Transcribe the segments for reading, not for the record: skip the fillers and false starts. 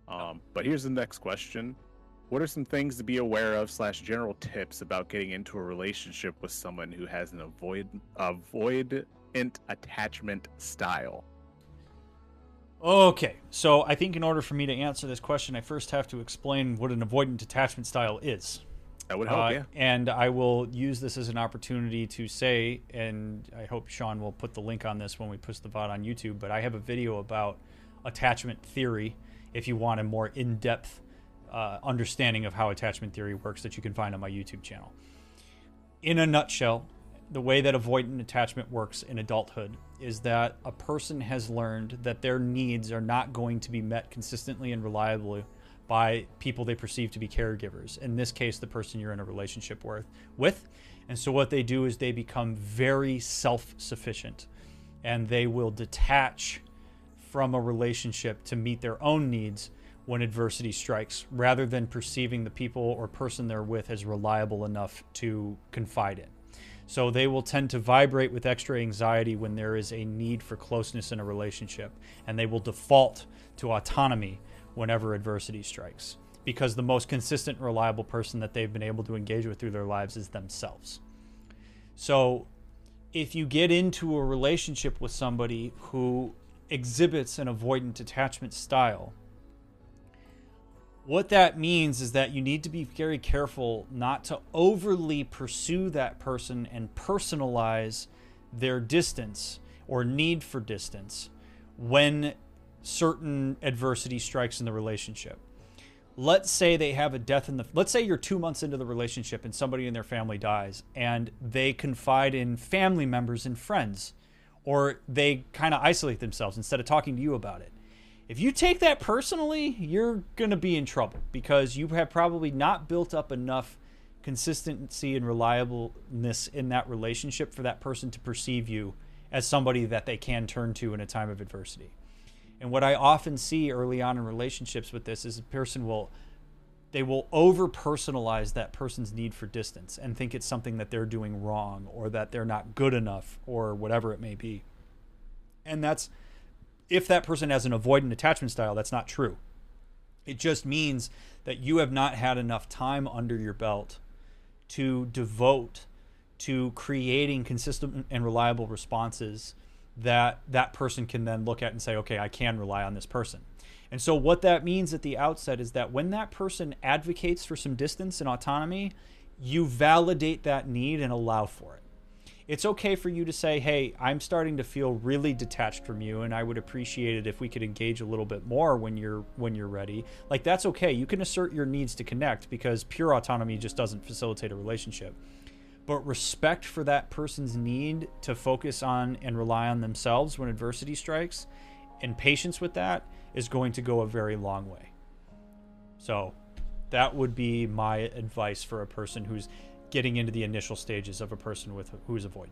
But here's the next question. What are some things to be aware of / general tips about getting into a relationship with someone who has an avoidant attachment style? Okay, so I think in order for me to answer this question, I first have to explain what an avoidant attachment style is. That would help, yeah. And I will use this as an opportunity to say, and I hope Sean will put the link on this when we post the VOD on YouTube, but I have a video about attachment theory if you want a more in-depth understanding of how attachment theory works that you can find on my YouTube channel. In a nutshell, the way that avoidant attachment works in adulthood is that a person has learned that their needs are not going to be met consistently and reliably by people they perceive to be caregivers. In this case, the person you're in a relationship with. And so what they do is they become very self-sufficient, and they will detach from a relationship to meet their own needs when adversity strikes, rather than perceiving the people or person they're with as reliable enough to confide in. So they will tend to vibrate with extra anxiety when there is a need for closeness in a relationship, and they will default to autonomy whenever adversity strikes, because the most consistent, reliable person that they've been able to engage with through their lives is themselves. So if you get into a relationship with somebody who exhibits an avoidant attachment style, what that means is that you need to be very careful not to overly pursue that person and personalize their distance or need for distance when certain adversity strikes in the relationship. Let's say they have a death let's say you're 2 months into the relationship and somebody in their family dies, and they confide in family members and friends, or they kind of isolate themselves instead of talking to you about it. If you take that personally, you're going to be in trouble, because you have probably not built up enough consistency and reliableness in that relationship for that person to perceive you as somebody that they can turn to in a time of adversity. And what I often see early on in relationships with this is a person will over-personalize that person's need for distance and think it's something that they're doing wrong, or that they're not good enough, or whatever it may be. And that's, if that person has an avoidant attachment style, that's not true. It just means that you have not had enough time under your belt to devote to creating consistent and reliable responses that that person can then look at and say, okay, I can rely on this person. And so what that means at the outset is that when that person advocates for some distance and autonomy, you validate that need and allow for it. It's okay for you to say, hey, I'm starting to feel really detached from you, and I would appreciate it if we could engage a little bit more when you're ready. Like, that's okay. You can assert your needs to connect, because pure autonomy just doesn't facilitate a relationship. But respect for that person's need to focus on and rely on themselves when adversity strikes, and patience with that, is going to go a very long way. So that would be my advice for a person who's getting into the initial stages of a person who's avoidant.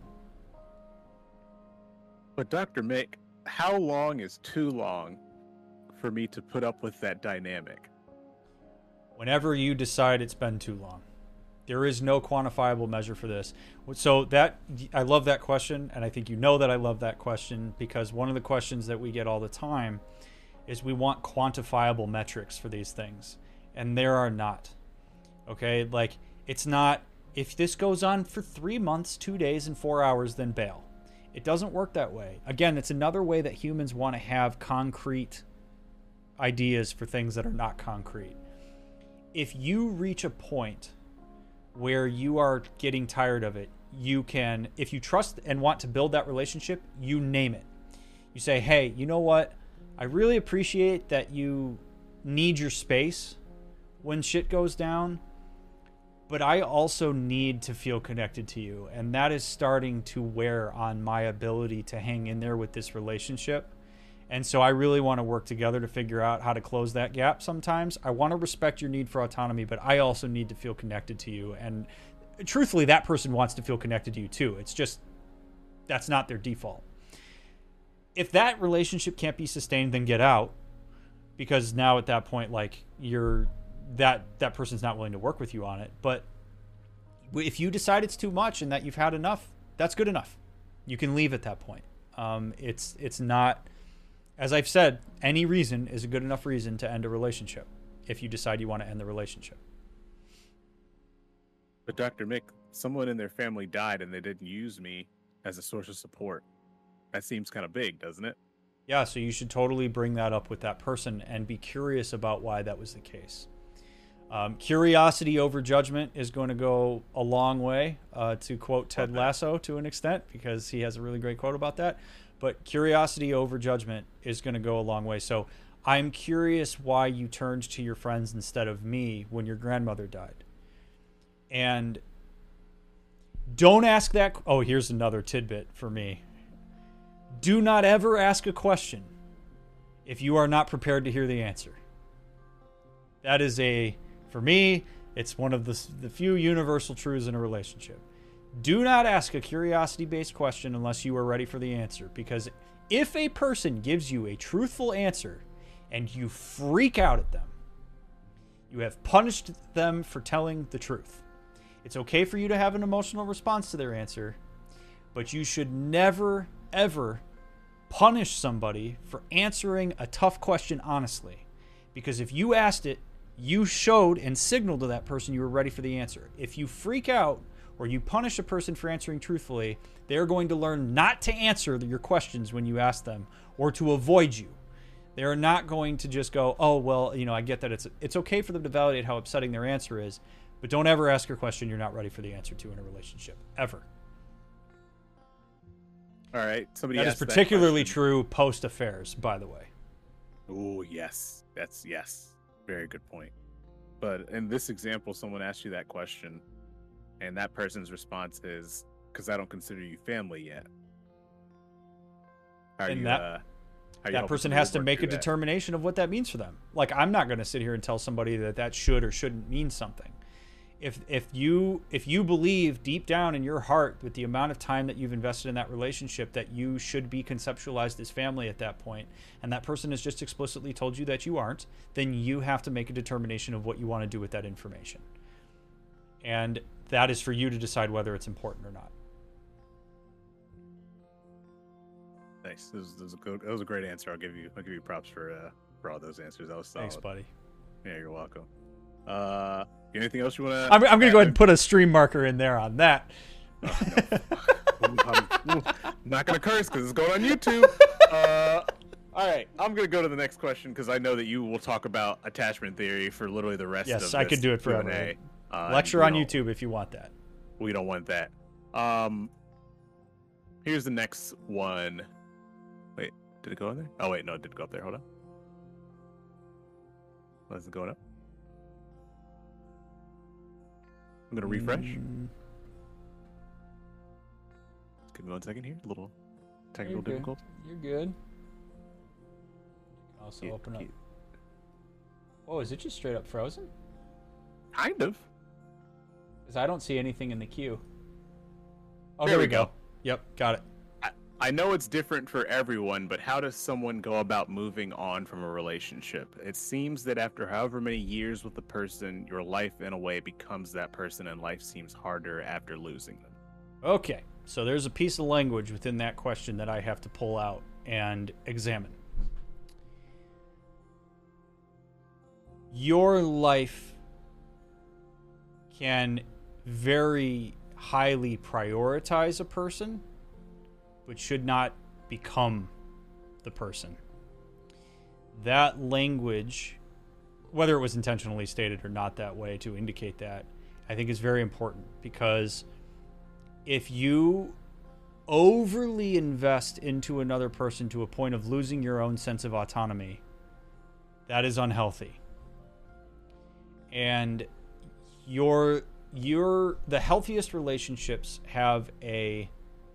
But Dr. Mick, how long is too long for me to put up with that dynamic? Whenever you decide it's been too long. There is no quantifiable measure for this. So that, I love that question, and I think you know that I love that question, because one of the questions that we get all the time is we want quantifiable metrics for these things, and there are not. Okay, like, it's not, if this goes on for 3 months, 2 days, and 4 hours, then bail. It doesn't work that way. Again, it's another way that humans want to have concrete ideas for things that are not concrete. If you reach a point where you are getting tired of it, you can, if you trust and want to build that relationship, you name it. You say, hey, you know what? I really appreciate that you need your space when shit goes down, but I also need to feel connected to you. And that is starting to wear on my ability to hang in there with this relationship. And so I really want to work together to figure out how to close that gap sometimes. I want to respect your need for autonomy, but I also need to feel connected to you. And truthfully, that person wants to feel connected to you too. It's just, that's not their default. If that relationship can't be sustained, then get out. Because now at that point, like, that person's not willing to work with you on it. But if you decide it's too much and that you've had enough, that's good enough. You can leave at that point. It's not As I've said, any reason is a good enough reason to end a relationship if you decide you want to end the relationship. But Dr. Mick, someone in their family died and they didn't use me as a source of support. That seems kind of big, doesn't it? Yeah, so you should totally bring that up with that person and be curious about why that was the case. Curiosity over judgment is going to go a long way, to quote Ted Lasso to an extent, because he has a really great quote about that. But curiosity over judgment is going to go a long way. So I'm curious why you turned to your friends instead of me when your grandmother died. And don't ask that. Oh, here's another tidbit for me. Do not ever ask a question if you are not prepared to hear the answer. That is for me, it's one of the few universal truths in a relationship. Do not ask a curiosity-based question unless you are ready for the answer. Because if a person gives you a truthful answer and you freak out at them, you have punished them for telling the truth. It's okay for you to have an emotional response to their answer, but you should never, ever punish somebody for answering a tough question honestly. Because if you asked it, you showed and signaled to that person you were ready for the answer. If you freak out or you punish a person for answering truthfully, they're going to learn not to answer your questions when you ask them or to avoid you. They're not going to just go, oh, well, I get that it's okay for them to validate how upsetting their answer is, but don't ever ask a question you're not ready for the answer to in a relationship, ever. All right. Somebody that is particularly true post-affairs, by the way. Oh, yes. Yes. Very good point. But in this example, someone asked you that question, and that person's response is, because I don't consider you family yet. That person has to make a determination of what that means for them. Like, I'm not going to sit here and tell somebody that should or shouldn't mean something. If you believe deep down in your heart with the amount of time that you've invested in that relationship that you should be conceptualized as family at that point, and that person has just explicitly told you that you aren't, then you have to make a determination of what you want to do with that information. And that is for you to decide whether it's important or not. Nice. That was a great answer. I'll give you props for all those answers. That was solid. Thanks, buddy. Yeah, you're welcome. Anything else you want to? I'm going to go ahead and put a stream marker in there on that. Oh, no. I'm not going to curse because it's going on YouTube. All right, I'm going to go to the next question because I know that you will talk about attachment theory for literally the rest of this. Yes, I could do it forever. Lecture on YouTube if you want that. We don't want that. Here's the next one. Wait, did it go in there? Oh, wait, no, it did go up there. Hold on. Why is it going up? I'm going to refresh. Just give me 1 second here. A little technical difficulty. You're good. Also open up. Oh, is it just straight up frozen? Kind of. Because I don't see anything in the queue. Oh, there we go. Yep, got it. I know it's different for everyone, but how does someone go about moving on from a relationship? It seems that after however many years with the person, your life in a way becomes that person and life seems harder after losing them. Okay, so there's a piece of language within that question that I have to pull out and examine. Your life can very highly prioritize a person, but should not become the person. That language, whether it was intentionally stated or not that way to indicate that, I think is very important, because if you overly invest into another person to a point of losing your own sense of autonomy, that is unhealthy. And the healthiest relationships have a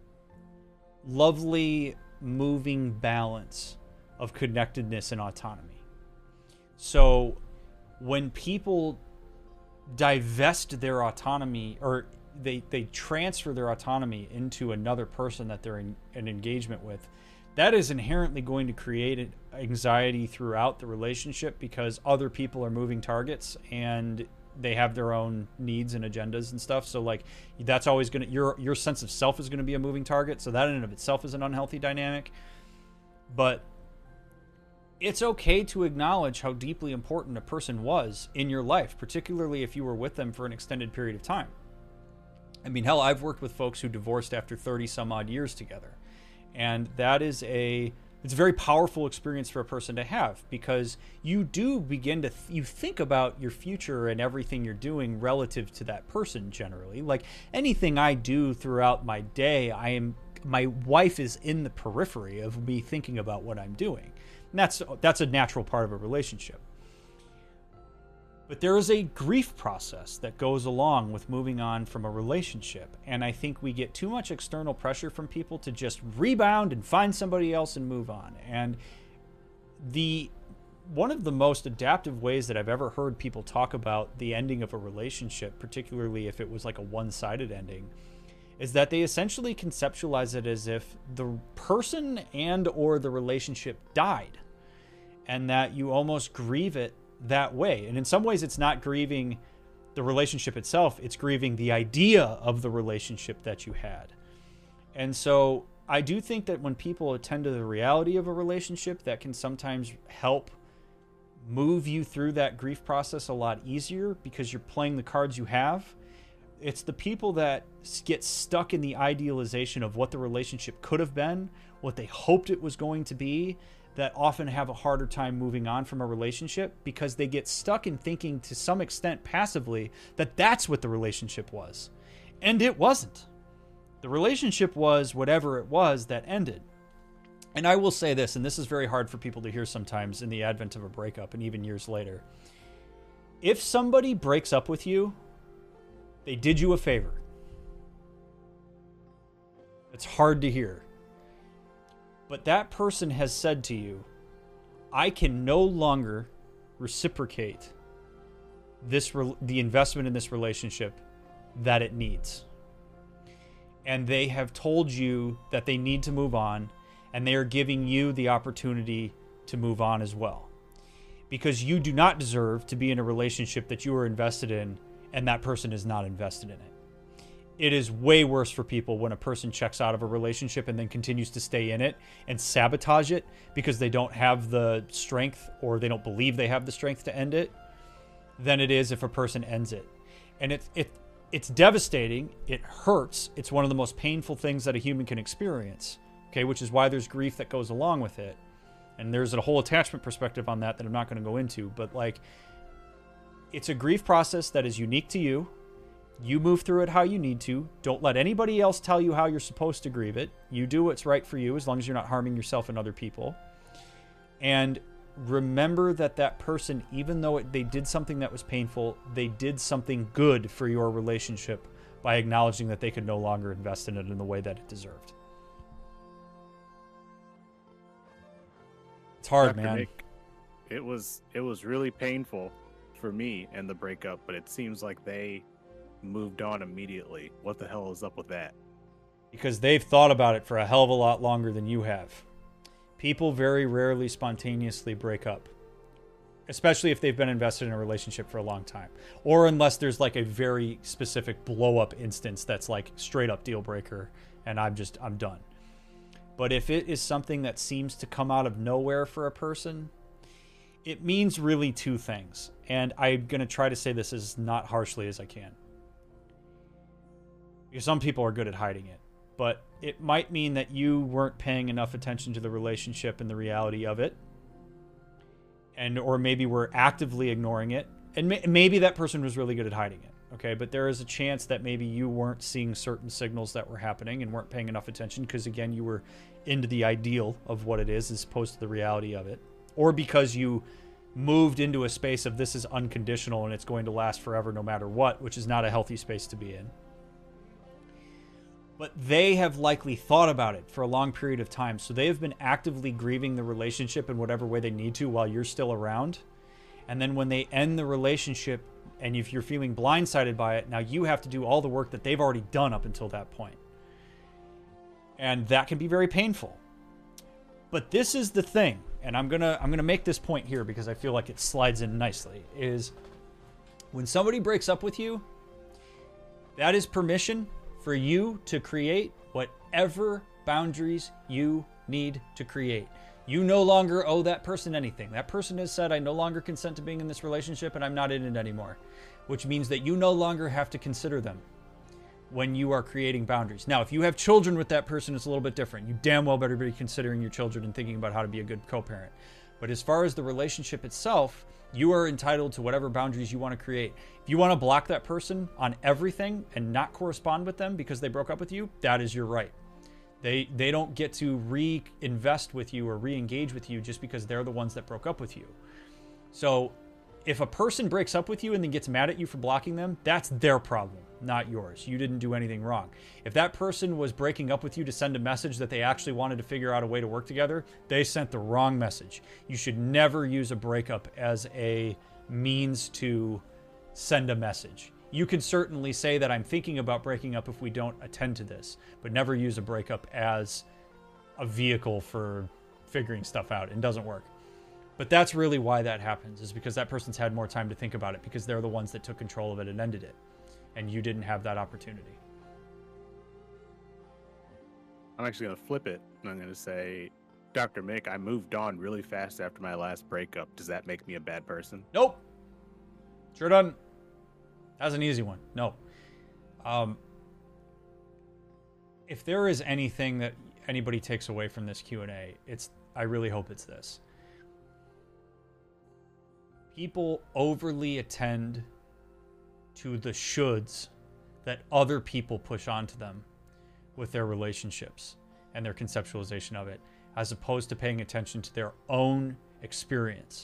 lovely moving balance of connectedness and autonomy. So when people divest their autonomy, or they transfer their autonomy into another person that they're in an engagement with, that is inherently going to create anxiety throughout the relationship, because other people are moving targets and they have their own needs and agendas and stuff. So like, that's always going to, your sense of self is going to be a moving target. So that in and of itself is an unhealthy dynamic. But it's okay to acknowledge how deeply important a person was in your life, particularly if you were with them for an extended period of time. I mean, hell, I've worked with folks who divorced after 30 some odd years together. And that is it's a very powerful experience for a person to have, because you do begin to, you think about your future and everything you're doing relative to that person generally. Like anything I do throughout my day, my wife is in the periphery of me thinking about what I'm doing. And that's a natural part of a relationship. But there is a grief process that goes along with moving on from a relationship. And I think we get too much external pressure from people to just rebound and find somebody else and move on. And one of the most adaptive ways that I've ever heard people talk about the ending of a relationship, particularly if it was like a one-sided ending, is that they essentially conceptualize it as if the person and or the relationship died, and that you almost grieve it that way. And in some ways, it's not grieving the relationship itself, it's grieving the idea of the relationship that you had. And so I do think that when people attend to the reality of a relationship, that can sometimes help move you through that grief process a lot easier, because you're playing the cards you have. It's the people that get stuck in the idealization of what the relationship could have been, what they hoped it was going to be, that often have a harder time moving on from a relationship, because they get stuck in thinking to some extent passively that that's what the relationship was. And it wasn't. The relationship was whatever it was that ended. And I will say this, and this is very hard for people to hear sometimes in the advent of a breakup and even years later. If somebody breaks up with you, they did you a favor. It's hard to hear. But that person has said to you, I can no longer reciprocate the investment in this relationship that it needs. And they have told you that they need to move on, and they are giving you the opportunity to move on as well. Because you do not deserve to be in a relationship that you are invested in and that person is not invested in it. It is way worse for people when a person checks out of a relationship and then continues to stay in it and sabotage it because they don't have the strength, or they don't believe they have the strength to end it, than it is if a person ends it. And it's devastating. It hurts. It's one of the most painful things that a human can experience. Okay, which is why there's grief that goes along with it. And there's a whole attachment perspective on that I'm not going to go into. But like, it's a grief process that is unique to you. You move through it how you need to. Don't let anybody else tell you how you're supposed to grieve it. You do what's right for you, as long as you're not harming yourself and other people. And remember that person, even though they did something that was painful, they did something good for your relationship by acknowledging that they could no longer invest in it in the way that it deserved. It's hard, Dr. man. Nick, it was really painful for me and the breakup, but it seems like they moved on immediately. What the hell is up with that? Because they've thought about it for a hell of a lot longer than you have. People very rarely spontaneously break up, especially if they've been invested in a relationship for a long time, or unless there's like a very specific blow up instance that's like straight up deal breaker and I'm done. But if it is something that seems to come out of nowhere for a person, it means really two things. And I'm going to try to say this as not harshly as I can, because some people are good at hiding it. But it might mean that you weren't paying enough attention to the relationship and the reality of it. Or maybe we're actively ignoring it. And maybe that person was really good at hiding it. Okay, but there is a chance that maybe you weren't seeing certain signals that were happening and weren't paying enough attention because, again, you were into the ideal of what it is as opposed to the reality of it. Or because you moved into a space of this is unconditional and it's going to last forever no matter what, which is not a healthy space to be in. But they have likely thought about it for a long period of time. So they have been actively grieving the relationship in whatever way they need to while you're still around. And then when they end the relationship, and if you're feeling blindsided by it, now you have to do all the work that they've already done up until that point. And that can be very painful. But this is the thing, and I'm gonna make this point here because I feel like it slides in nicely, is when somebody breaks up with you, that is permission for you to create whatever boundaries you need to create. You no longer owe that person anything. That person has said, I no longer consent to being in this relationship and I'm not in it anymore, which means that you no longer have to consider them when you are creating boundaries. Now, if you have children with that person, it's a little bit different. You damn well better be considering your children and thinking about how to be a good co-parent. But as far as the relationship itself, you are entitled to whatever boundaries you want to create. If you want to block that person on everything and not correspond with them because they broke up with you, that is your right. They don't get to reinvest with you or re-engage with you just because they're the ones that broke up with you. So if a person breaks up with you and then gets mad at you for blocking them, that's their problem, not yours. You didn't do anything wrong. If that person was breaking up with you to send a message that they actually wanted to figure out a way to work together, they sent the wrong message. You should never use a breakup as a means to send a message. You can certainly say that I'm thinking about breaking up if we don't attend to this, but never use a breakup as a vehicle for figuring stuff out. It doesn't work. But that's really why that happens, is because that person's had more time to think about it, because they're the ones that took control of it and ended it. And you didn't have that opportunity. I'm actually going to flip it, and I'm going to say, Dr. Mick, I moved on really fast after my last breakup. Does that make me a bad person? Nope. Sure doesn't. That's an easy one. No. If there is anything that anybody takes away from this Q&A, I really hope it's this. People overly attend to the shoulds that other people push onto them with their relationships and their conceptualization of it, as opposed to paying attention to their own experience.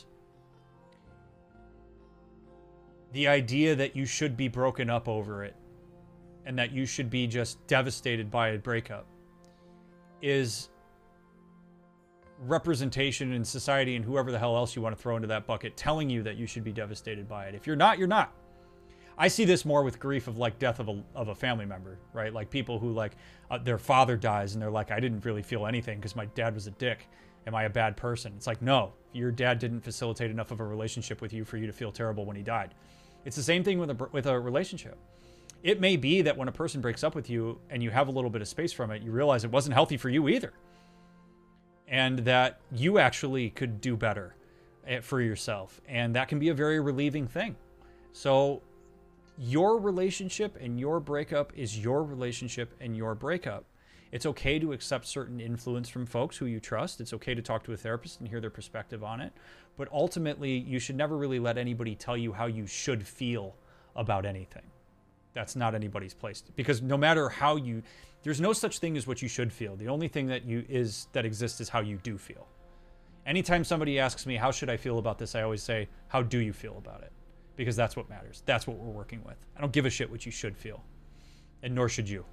The idea that you should be broken up over it and that you should be just devastated by a breakup is representation in society and whoever the hell else you want to throw into that bucket telling you that you should be devastated by it. If you're not, you're not. I see this more with grief of like death of a family member, right? Like people who like their father dies and they're like, I didn't really feel anything because my dad was a dick. Am I a bad person? It's like, no, your dad didn't facilitate enough of a relationship with you for you to feel terrible when he died. It's the same thing with a relationship. It may be that when a person breaks up with you and you have a little bit of space from it, you realize it wasn't healthy for you either. And that you actually could do better for yourself. And that can be a very relieving thing. So your relationship and your breakup is your relationship and your breakup. It's okay to accept certain influence from folks who you trust. It's okay to talk to a therapist and hear their perspective on it. But ultimately, you should never really let anybody tell you how you should feel about anything. That's not anybody's place. Because no matter how there's no such thing as what you should feel. The only thing that exists is how you do feel. Anytime somebody asks me, how should I feel about this? I always say, how do you feel about it? Because that's what matters. That's what we're working with. I don't give a shit what you should feel. And nor should you.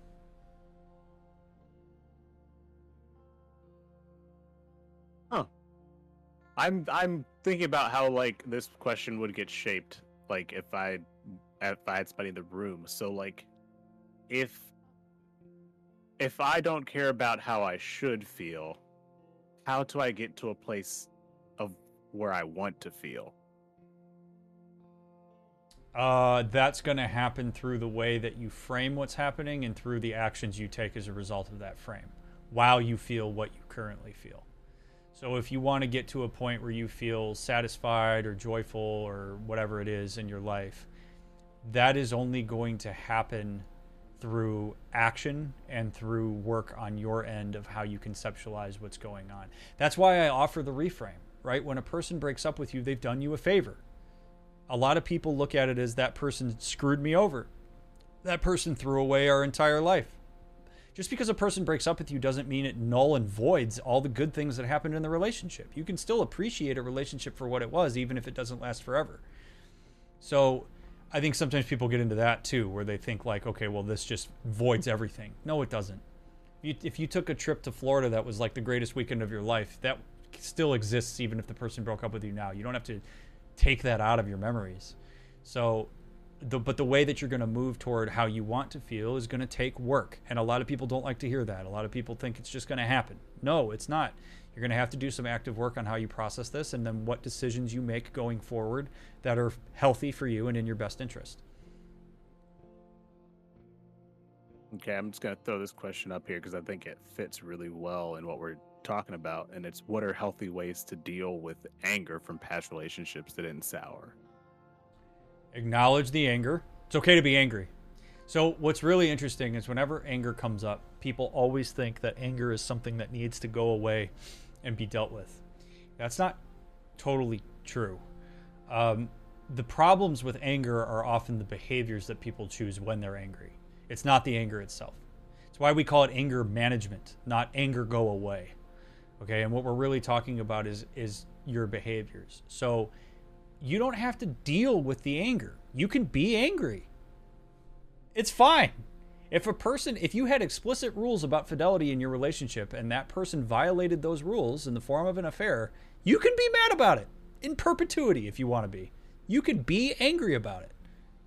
Huh. I'm thinking about how like this question would get shaped, like if I had somebody in the room. So like if I don't care about how I should feel, how do I get to a place of where I want to feel? That's going to happen through the way that you frame what's happening and through the actions you take as a result of that frame while you feel what you currently feel. So if you want to get to a point where you feel satisfied or joyful or whatever it is in your life, that is only going to happen through action and through work on your end of how you conceptualize what's going on. That's why I offer the reframe, right? When a person breaks up with you, they've done you a favor. A lot of people look at it as that person screwed me over. That person threw away our entire life. Just because a person breaks up with you doesn't mean it null and voids all the good things that happened in the relationship. You can still appreciate a relationship for what it was, even if it doesn't last forever. So I think sometimes people get into that too, where they think like, okay, well, this just voids everything. No, it doesn't. If you took a trip to Florida that was like the greatest weekend of your life, that still exists even if the person broke up with you now. You don't have to take that out of your memories. So, but the way that you're going to move toward how you want to feel is going to take work. And a lot of people don't like to hear that. A lot of people think it's just going to happen. No, it's not. You're going to have to do some active work on how you process this and then what decisions you make going forward that are healthy for you and in your best interest. Okay, I'm just going to throw this question up here because I think it fits really well in what we're talking about, and it's what are healthy ways to deal with anger from past relationships that didn't sour. Acknowledge the anger. It's okay to be angry. So what's really interesting is whenever anger comes up, people always think that anger is something that needs to go away and be dealt with. That's not totally true. The problems with anger are often the behaviors that people choose when they're angry. It's not the anger itself. It's why we call it anger management, not anger go away. Okay, and what we're really talking about is your behaviors. So you don't have to deal with the anger. You can be angry. It's fine. If you had explicit rules about fidelity in your relationship and that person violated those rules in the form of an affair, you can be mad about it in perpetuity if you want to be. You can be angry about it.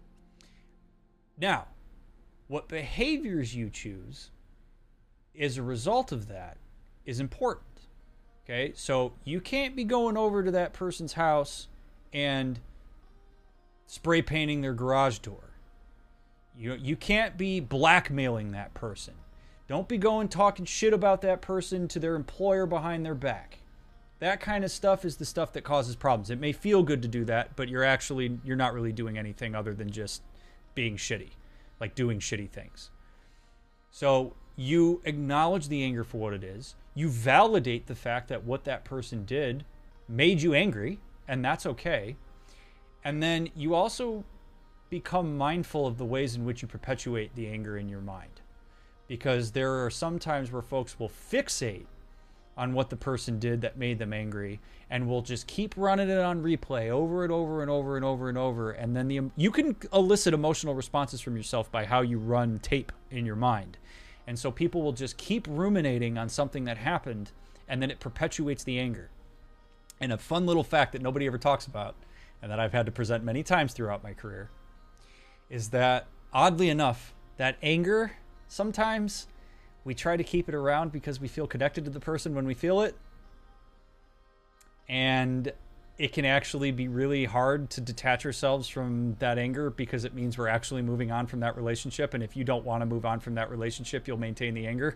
Now, what behaviors you choose as a result of that is important. Okay, so you can't be going over to that person's house and spray painting their garage door. You can't be blackmailing that person. Don't be going talking shit about that person to their employer behind their back. That kind of stuff is the stuff that causes problems. It may feel good to do that, but you're not really doing anything other than just being shitty, like doing shitty things. So you acknowledge the anger for what it is. You validate the fact that what that person did made you angry, and that's okay. And then you also become mindful of the ways in which you perpetuate the anger in your mind. Because there are some times where folks will fixate on what the person did that made them angry and will just keep running it on replay over and over and over and over and over. And then you can elicit emotional responses from yourself by how you run tape in your mind. And so people will just keep ruminating on something that happened, and then it perpetuates the anger. And a fun little fact that nobody ever talks about, and that I've had to present many times throughout my career, is that, oddly enough, that anger, sometimes we try to keep it around because we feel connected to the person when we feel it. And it can actually be really hard to detach ourselves from that anger because it means we're actually moving on from that relationship. And if you don't want to move on from that relationship, you'll maintain the anger.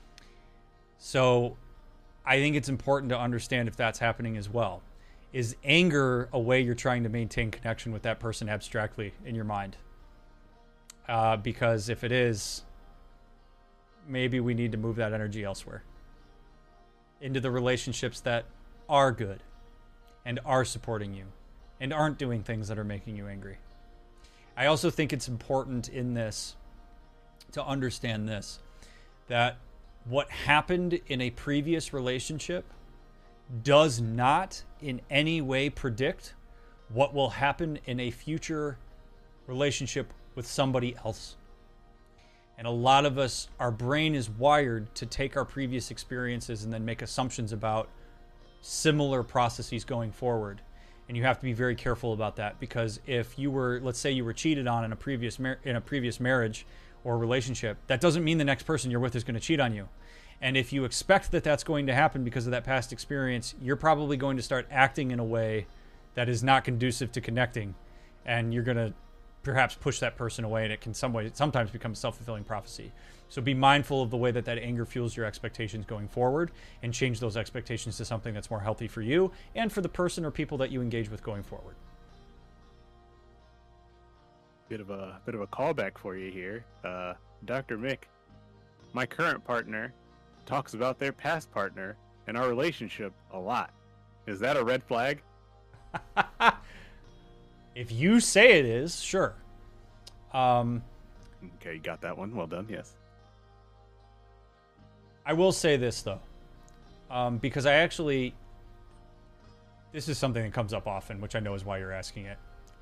So I think it's important to understand if that's happening as well. Is anger a way you're trying to maintain connection with that person abstractly in your mind? Because if it is, maybe we need to move that energy elsewhere. Into the relationships that are good and are supporting you and aren't doing things that are making you angry. I also think it's important in this to understand this, that what happened in a previous relationship does not in any way predict what will happen in a future relationship with somebody else. And a lot of us, our brain is wired to take our previous experiences and then make assumptions about similar processes going forward. And you have to be very careful about that, because if you were, let's say you were cheated on in a previous marriage or relationship, that doesn't mean the next person you're with is going to cheat on you. And if you expect that that's going to happen because of that past experience, you're probably going to start acting in a way that is not conducive to connecting, and you're going to perhaps push that person away, and it can sometimes become a self-fulfilling prophecy. So be mindful of the way that anger fuels your expectations going forward, and change those expectations to something that's more healthy for you and for the person or people that you engage with going forward. Bit of a callback for you here, Dr. Mick. My current partner talks about their past partner and our relationship a lot. Is that a red flag? If you say it is, sure. Okay, you got that one. Well done, yes. I will say this, though, because this is something that comes up often, which I know is why you're asking it.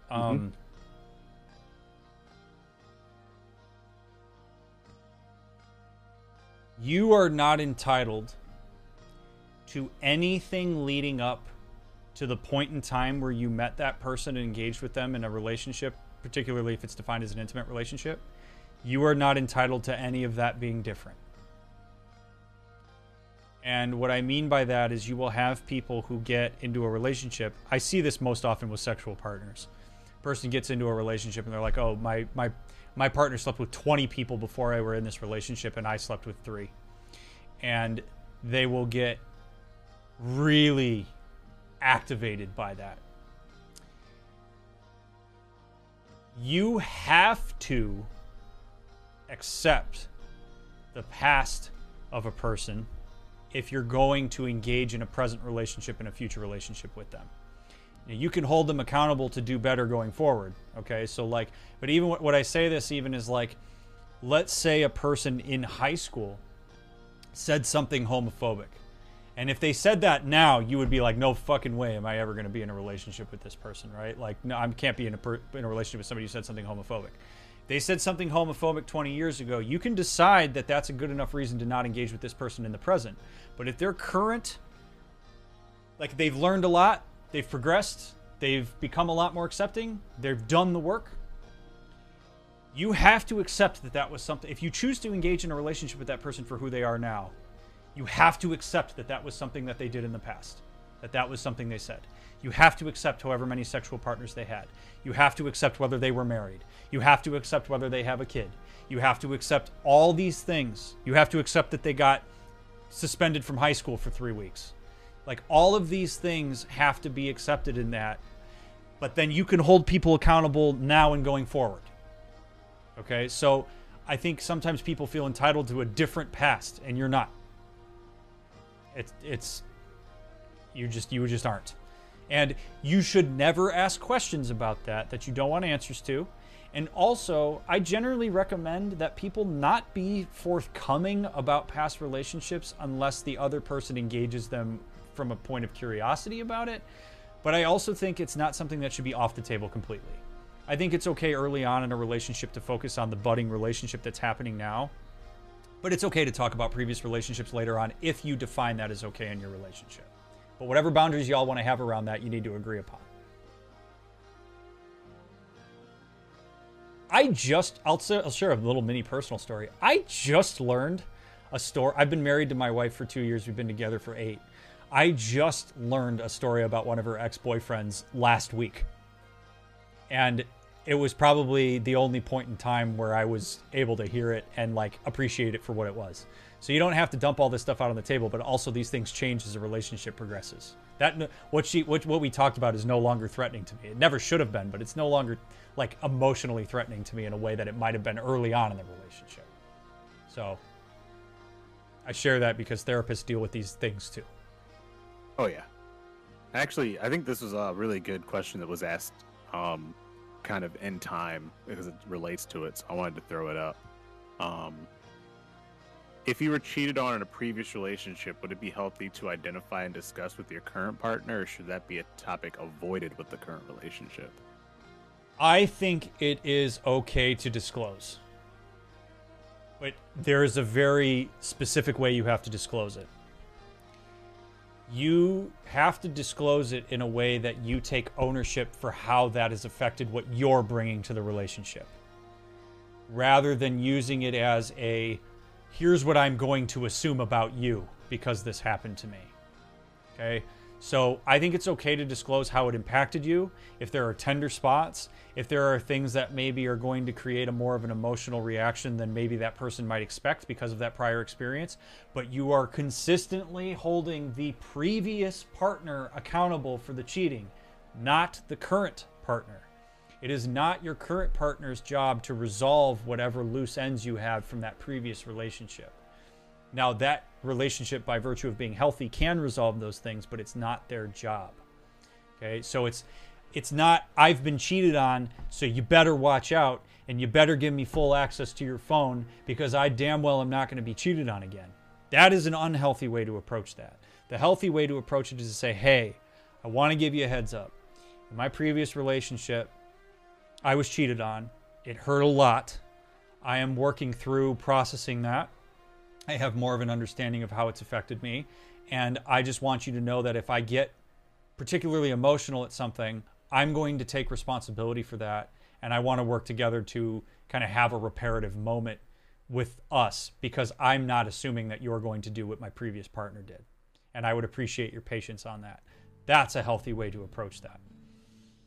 You are not entitled to anything leading up to the point in time where you met that person and engaged with them in a relationship, particularly if it's defined as an intimate relationship. You are not entitled to any of that being different. And what I mean by that is you will have people who get into a relationship. I see this most often with sexual partners. Person gets into a relationship and they're like, oh, my partner slept with 20 people before I were in this relationship, and I slept with 3. And they will get really activated by that. You have to accept the past of a person if you're going to engage in a present relationship and a future relationship with them. Now, you can hold them accountable to do better going forward. Okay, so like, but even what I say this even is like, let's say a person in high school said something homophobic. And if they said that now, you would be like, no fucking way am I ever going to be in a relationship with this person, right? Like, no, I can't be in a relationship with somebody who said something homophobic. They said something homophobic 20 years ago. You can decide that that's a good enough reason to not engage with this person in the present. But if they're current, like they've learned a lot, they've progressed, they've become a lot more accepting, they've done the work, you have to accept that that was something. If you choose to engage in a relationship with that person for who they are now, you have to accept that that was something that they did in the past, that that was something they said. You have to accept however many sexual partners they had. You have to accept whether they were married. You have to accept whether they have a kid. You have to accept all these things. You have to accept that they got suspended from high school for 3 weeks. Like, all of these things have to be accepted in that. But then you can hold people accountable now and going forward. Okay? So I think sometimes people feel entitled to a different past, and you're not. You just aren't. And you should never ask questions about that you don't want answers to. And also, I generally recommend that people not be forthcoming about past relationships unless the other person engages them from a point of curiosity about it. But I also think it's not something that should be off the table completely. I think it's okay early on in a relationship to focus on the budding relationship that's happening now. But it's okay to talk about previous relationships later on if you define that as okay in your relationship. But whatever boundaries y'all want to have around that, you need to agree upon. I'll share a little mini personal story. I just learned a story. I've been married to my wife for 2 years. We've been together for 8. I just learned a story about one of her ex-boyfriends last week. And it was probably the only point in time where I was able to hear it and like appreciate it for what it was. So you don't have to dump all this stuff out on the table, but also these things change as a relationship progresses. That what we talked about is no longer threatening to me. It never should have been, but it's no longer like emotionally threatening to me in a way that it might have been early on in the relationship. So I share that because therapists deal with these things too. Oh yeah. Actually, I think this was a really good question that was asked kind of in time because it relates to it, so I wanted to throw it up. If you were cheated on in a previous relationship, would it be healthy to identify and discuss with your current partner, or should that be a topic avoided with the current relationship? I think it is okay to disclose. But there is a very specific way you have to disclose it. You have to disclose it in a way that you take ownership for how that has affected what you're bringing to the relationship, rather than using it as a, here's what I'm going to assume about you because this happened to me. Okay? So I think it's okay to disclose how it impacted you. If there are tender spots, if there are things that maybe are going to create a more of an emotional reaction than maybe that person might expect because of that prior experience, but you are consistently holding the previous partner accountable for the cheating, not the current partner. It is not your current partner's job to resolve whatever loose ends you have from that previous relationship. Now, that relationship, by virtue of being healthy, can resolve those things, but it's not their job. Okay, so it's not, I've been cheated on, so you better watch out, and you better give me full access to your phone, because I damn well am not going to be cheated on again. That is an unhealthy way to approach that. The healthy way to approach it is to say, hey, I want to give you a heads up. In my previous relationship, I was cheated on. It hurt a lot. I am working through processing that. I have more of an understanding of how it's affected me. And I just want you to know that if I get particularly emotional at something, I'm going to take responsibility for that. And I want to work together to kind of have a reparative moment with us, because I'm not assuming that you're going to do what my previous partner did. And I would appreciate your patience on that. That's a healthy way to approach that.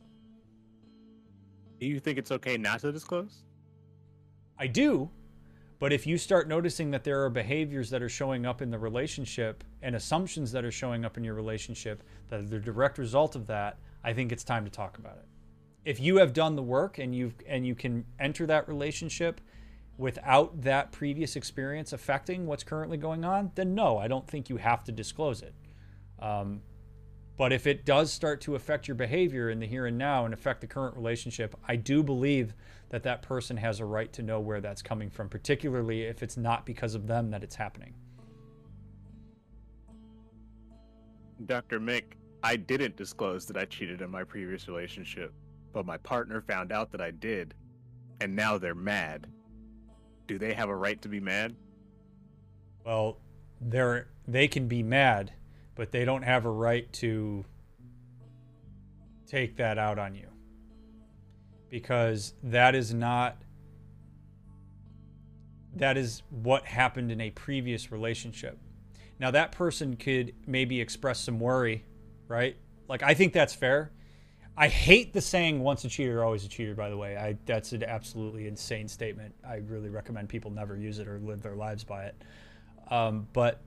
Do you think it's okay not to disclose? I do, But if you start noticing that there are behaviors that are showing up in the relationship and assumptions that are showing up in your relationship that are the direct result of that, I think it's time to talk about it. If you have done the work and you can enter that relationship without that previous experience affecting what's currently going on, then no, I don't think you have to disclose it. But if it does start to affect your behavior in the here and now and affect the current relationship, I do believe that that person has a right to know where that's coming from, particularly if it's not because of them that it's happening. Dr. Mick, I didn't disclose that I cheated in my previous relationship, but my partner found out that I did, and now they're mad. Do they have a right to be mad? Well, they can be mad, but they don't have a right to take that out on you. Because that is what happened in a previous relationship. Now, that person could maybe express some worry, right? Like, I think that's fair. I hate the saying, once a cheater, always a cheater, by the way. That's an absolutely insane statement. I really recommend people never use it or live their lives by it. But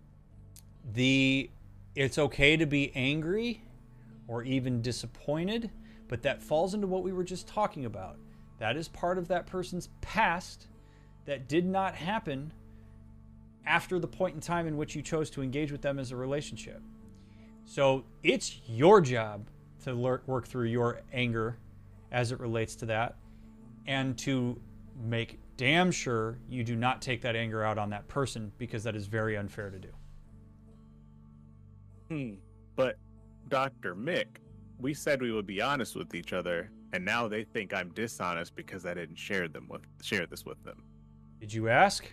it's okay to be angry or even disappointed, but that falls into what we were just talking about. That is part of that person's past that did not happen after the point in time in which you chose to engage with them as a relationship. So it's your job to work through your anger as it relates to that, and to make damn sure you do not take that anger out on that person, because that is very unfair to do. But Dr. Mick, we said we would be honest with each other, and now they think I'm dishonest because I didn't share this with them. Did you ask?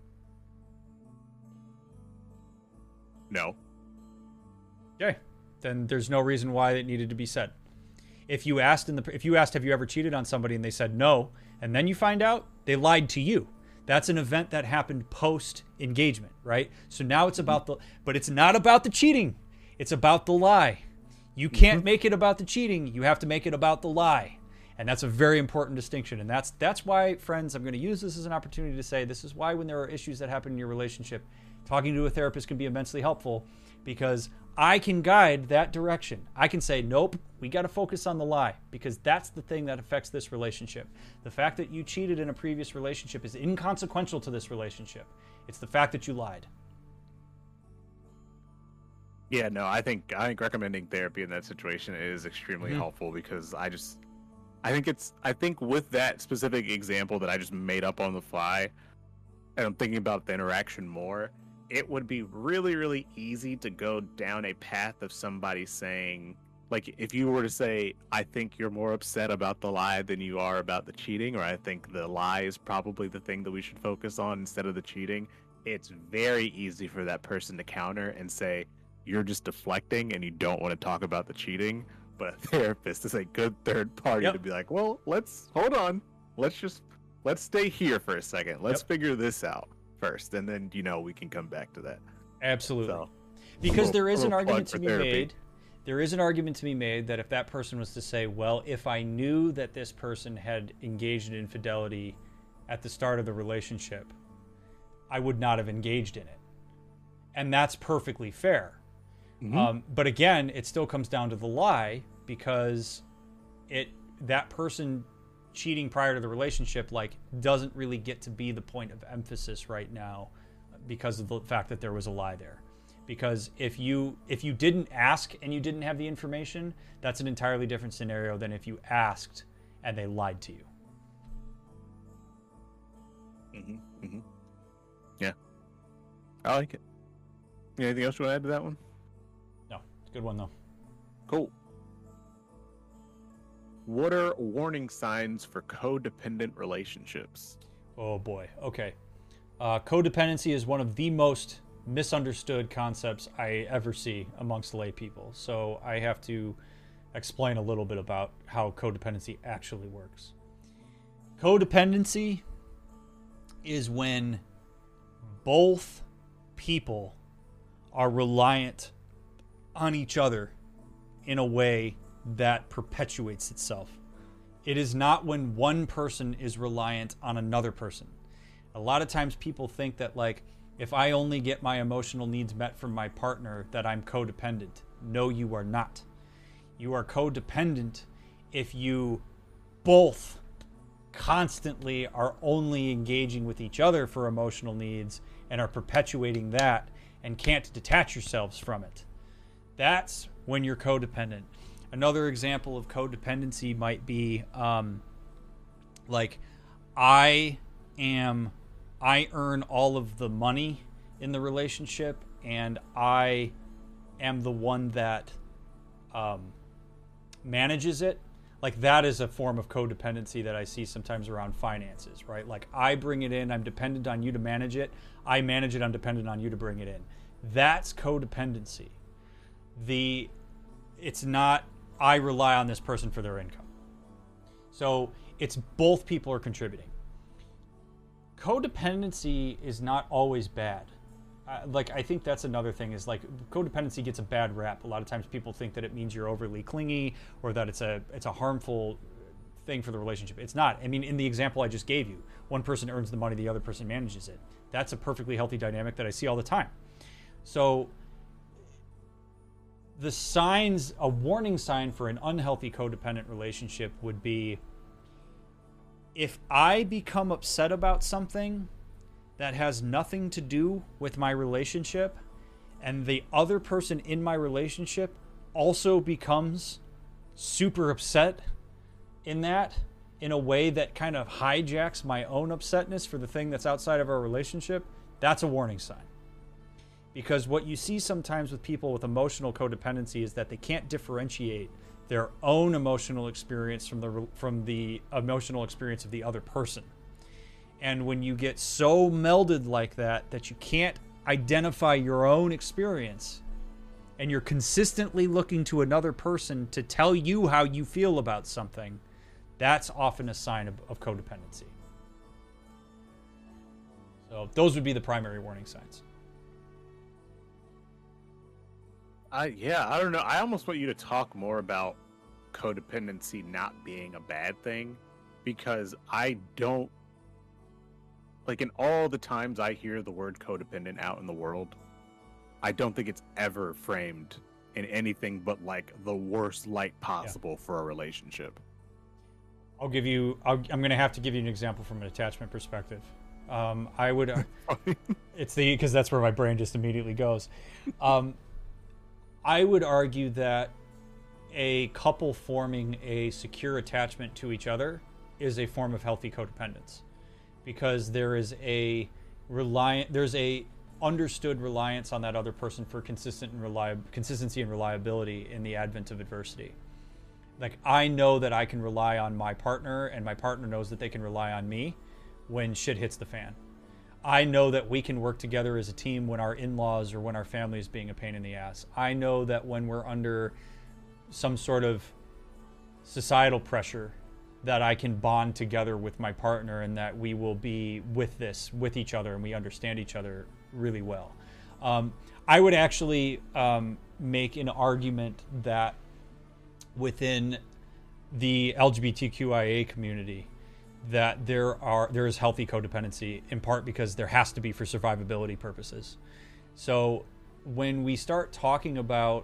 No. Okay. Then there's no reason why it needed to be said. If you asked have you ever cheated on somebody and they said no, and then you find out, they lied to you. That's an event that happened post engagement, right? So now it's about but it's not about the cheating. It's about the lie. You can't make it about the cheating. You have to make it about the lie. And that's a very important distinction. And that's why, friends, I'm going to use this as an opportunity to say, this is why when there are issues that happen in your relationship, talking to a therapist can be immensely helpful, because I can guide that direction. I can say, nope, we got to focus on the lie, because that's the thing that affects this relationship. The fact that you cheated in a previous relationship is inconsequential to this relationship. It's the fact that you lied. Yeah, no, I think recommending therapy in that situation is extremely helpful, because I think with that specific example that I just made up on the fly, and I'm thinking about the interaction more, it would be really, really easy to go down a path of somebody saying, like, if you were to say, I think you're more upset about the lie than you are about the cheating, or I think the lie is probably the thing that we should focus on instead of the cheating, it's very easy for that person to counter and say, you're just deflecting and you don't want to talk about the cheating. But a therapist is a good third party to be like, well, hold on. Let's stay here for a second. Let's figure this out first, and then, we can come back to that. Absolutely. So, because there is an argument to be made. There is an argument to be made that if that person was to say, well, if I knew that this person had engaged in infidelity at the start of the relationship, I would not have engaged in it. And that's perfectly fair. But again, it still comes down to the lie, because that person cheating prior to the relationship doesn't really get to be the point of emphasis right now, because of the fact that there was a lie there. Because if you didn't ask and you didn't have the information, that's an entirely different scenario than if you asked and they lied to you. Yeah, I like it. Anything else you want to add to that one? No, it's a good one though. Cool. What are warning signs for codependent relationships? Oh boy. Okay. Codependency is one of the most misunderstood concepts I ever see amongst lay people. So I have to explain a little bit about how codependency actually works. Codependency is when both people are reliant on each other in a way that perpetuates itself. It is not when one person is reliant on another person. A lot of times people think that, like, if I only get my emotional needs met from my partner, that I'm codependent. No, you are not. You are codependent if you both constantly are only engaging with each other for emotional needs and are perpetuating that and can't detach yourselves from it. That's when you're codependent. Another example of codependency might be like I earn all of the money in the relationship, and I am the one that manages it. Like, that is a form of codependency that I see sometimes around finances, right? Like, I bring it in, I'm dependent on you to manage it. I manage it, I'm dependent on you to bring it in. That's codependency. It's not, I rely on this person for their income. So it's both people are contributing. Codependency is not always bad. I think that's another thing, is like codependency gets a bad rap. A lot of times people think that it means you're overly clingy, or that it's a harmful thing for the relationship. It's not. I mean, in the example I just gave you, one person earns the money, the other person manages it. That's a perfectly healthy dynamic that I see all the time. So the signs, a warning sign for an unhealthy codependent relationship would be, if I become upset about something that has nothing to do with my relationship, and the other person in my relationship also becomes super upset in a way that kind of hijacks my own upsetness for the thing that's outside of our relationship, that's a warning sign. Because what you see sometimes with people with emotional codependency is that they can't differentiate their own emotional experience from the emotional experience of the other person. And when you get so melded like that, that you can't identify your own experience, and you're consistently looking to another person to tell you how you feel about something, that's often a sign of codependency. So those would be the primary warning signs. I don't know. I almost want you to talk more about codependency not being a bad thing, because I don't, like, in all the times I hear the word codependent out in the world, I don't think it's ever framed in anything but like the worst light possible for a relationship. I'm going to have to give you an example from an attachment perspective. I would, because that's where my brain just immediately goes. I would argue that a couple forming a secure attachment to each other is a form of healthy codependence, because there's a understood reliance on that other person for consistency and reliability in the advent of adversity. Like, I know that I can rely on my partner, and my partner knows that they can rely on me when shit hits the fan. I know that we can work together as a team when our in-laws or when our family is being a pain in the ass. I know that when we're under some sort of societal pressure, that I can bond together with my partner, and that we will be with each other, and we understand each other really well. I would actually make an argument that within the LGBTQIA community, that there is healthy codependency, in part because there has to be for survivability purposes. So when we start talking about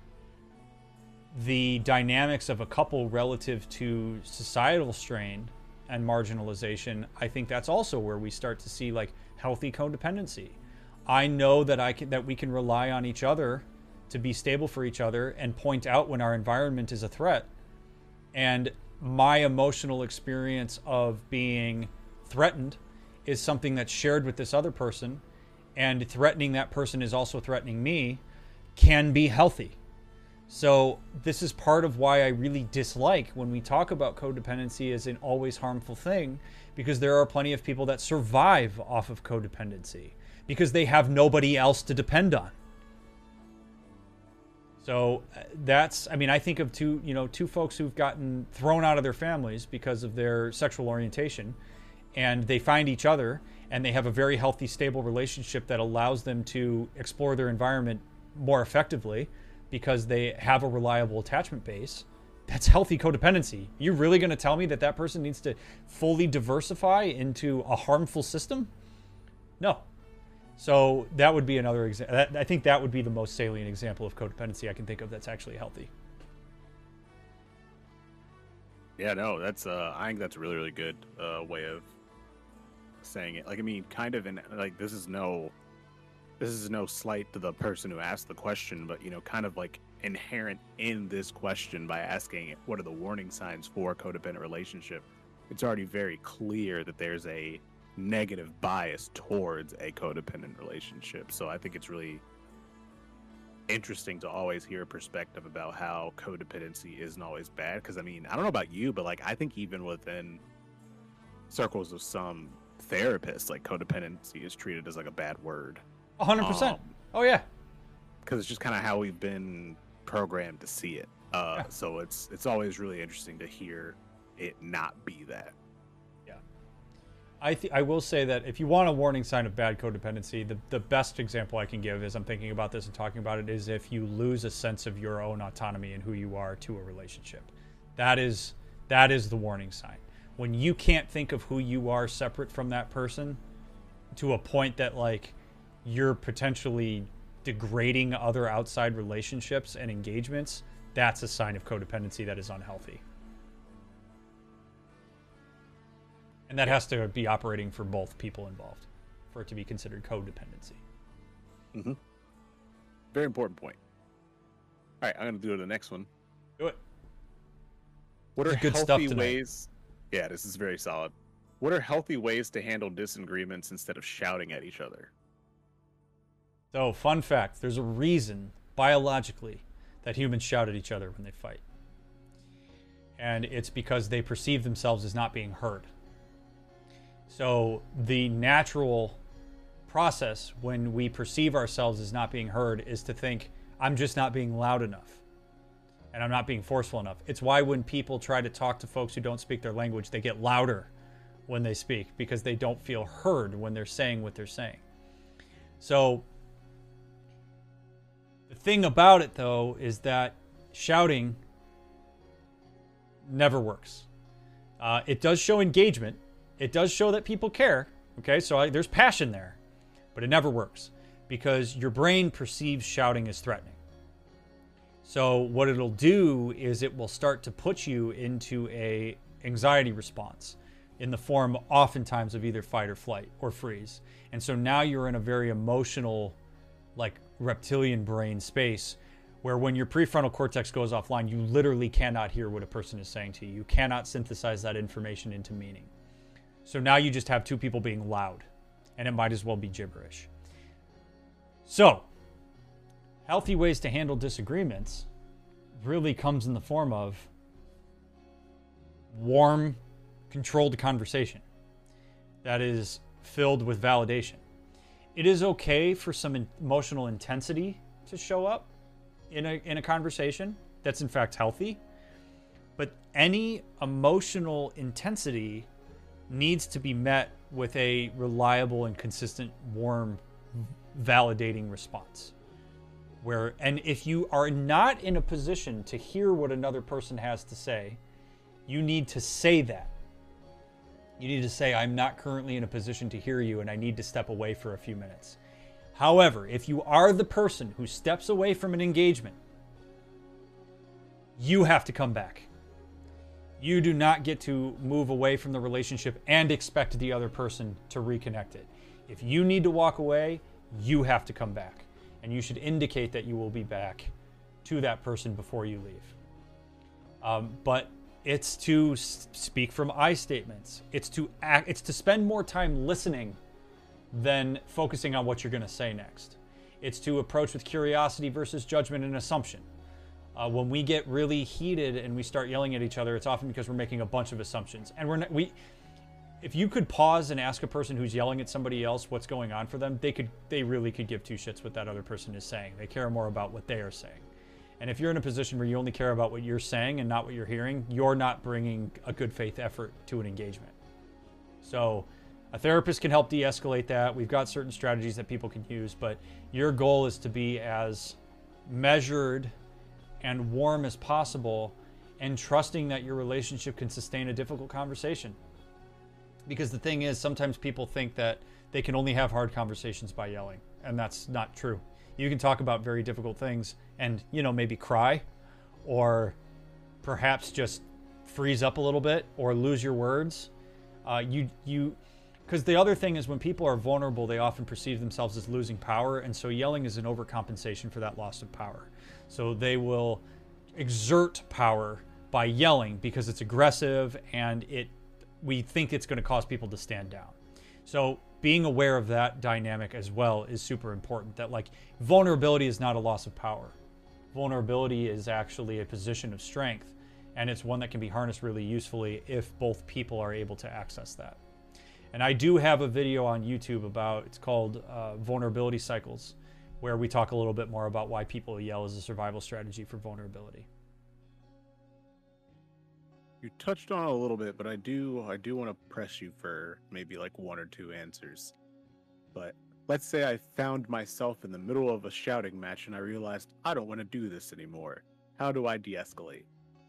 the dynamics of a couple relative to societal strain and marginalization, I think that's also where we start to see like healthy codependency. I know that we can rely on each other to be stable for each other and point out when our environment is a threat. And my emotional experience of being threatened is something that's shared with this other person, and threatening that person is also threatening me, can be healthy. So this is part of why I really dislike when we talk about codependency as an always harmful thing, because there are plenty of people that survive off of codependency because they have nobody else to depend on. So I think of two folks who've gotten thrown out of their families because of their sexual orientation, and they find each other, and they have a very healthy, stable relationship that allows them to explore their environment more effectively because they have a reliable attachment base. That's healthy codependency. You're really going to tell me that person needs to fully diversify into a harmful system? No. So that would be another example. I think that would be the most salient example of codependency I can think of that's actually healthy. Yeah, no, that's I think that's a really, really good way of saying it. Like, I mean, kind of in like this is no slight to the person who asked the question, but kind of like inherent in this question by asking what are the warning signs for a codependent relationship, it's already very clear that there's a negative bias towards a codependent relationship. So I think it's really interesting to always hear a perspective about how codependency isn't always bad. Because I mean, I don't know about you, but like I think even within circles of some therapists, like codependency is treated as like a bad word. 100%. Oh yeah. Because it's just kind of how we've been programmed to see it. Yeah. So it's always really interesting to hear it not be that. I will say that if you want a warning sign of bad codependency, the best example I can give as I'm thinking about this and talking about it is if you lose a sense of your own autonomy and who you are to a relationship. That is the warning sign. When you can't think of who you are separate from that person to a point that like you're potentially degrading other outside relationships and engagements, that's a sign of codependency that is unhealthy. And that has to be operating for both people involved for it to be considered codependency. Mm-hmm. Very important point. All right, I'm going to do the next one. Do it. What are good healthy stuff ways? Yeah, this is very solid. What are healthy ways to handle disagreements instead of shouting at each other? So, fun fact, there's a reason biologically that humans shout at each other when they fight. And it's because they perceive themselves as not being heard. So the natural process when we perceive ourselves as not being heard is to think, I'm just not being loud enough and I'm not being forceful enough. It's why when people try to talk to folks who don't speak their language, they get louder when they speak because they don't feel heard when they're saying what they're saying. So the thing about it, though, is that shouting never works. It does show engagement. It does show that people care, okay? So there's passion there, but it never works because your brain perceives shouting as threatening. So what it'll do is it will start to put you into a anxiety response in the form oftentimes of either fight or flight or freeze. And so now you're in a very emotional, like reptilian brain space where when your prefrontal cortex goes offline, you literally cannot hear what a person is saying to you. You cannot synthesize that information into meaning. So now you just have two people being loud, and it might as well be gibberish. So, healthy ways to handle disagreements really comes in the form of warm, controlled conversation that is filled with validation. It is okay for some emotional intensity to show up in a conversation. That's in fact healthy. But any emotional intensity needs to be met with a reliable and consistent, warm, validating response. And if you are not in a position to hear what another person has to say, you need to say that. You need to say, I'm not currently in a position to hear you and I need to step away for a few minutes. However, if you are the person who steps away from an engagement, you have to come back. You do not get to move away from the relationship and expect the other person to reconnect it. If you need to walk away, you have to come back. And you should indicate that you will be back to that person before you leave. But it's to speak from I statements. It's to spend more time listening than focusing on what you're going to say next. It's to approach with curiosity versus judgment and assumption. When we get really heated and we start yelling at each other, it's often because we're making a bunch of assumptions. And if you could pause and ask a person who's yelling at somebody else what's going on for them, they really could give two shits what that other person is saying. They care more about what they are saying. And if you're in a position where you only care about what you're saying and not what you're hearing, you're not bringing a good faith effort to an engagement. So a therapist can help de-escalate that. We've got certain strategies that people can use, but your goal is to be as measured and warm as possible and trusting that your relationship can sustain a difficult conversation. Because the thing is, sometimes people think that they can only have hard conversations by yelling, and that's not true. You can talk about very difficult things and, maybe cry, or perhaps just freeze up a little bit or lose your words. Because the other thing is, when people are vulnerable, they often perceive themselves as losing power, and so yelling is an overcompensation for that loss of power. So they will exert power by yelling because it's aggressive and we think it's going to cause people to stand down. So being aware of that dynamic as well is super important. That vulnerability is not a loss of power. Vulnerability is actually a position of strength, and it's one that can be harnessed really usefully if both people are able to access that. And I do have a video on YouTube it's called Vulnerability Cycles, where we talk a little bit more about why people yell as a survival strategy for vulnerability. You touched on it a little bit, but I do want to press you for maybe one or two answers. But let's say I found myself in the middle of a shouting match and I realized I don't want to do this anymore. How do I de-escalate?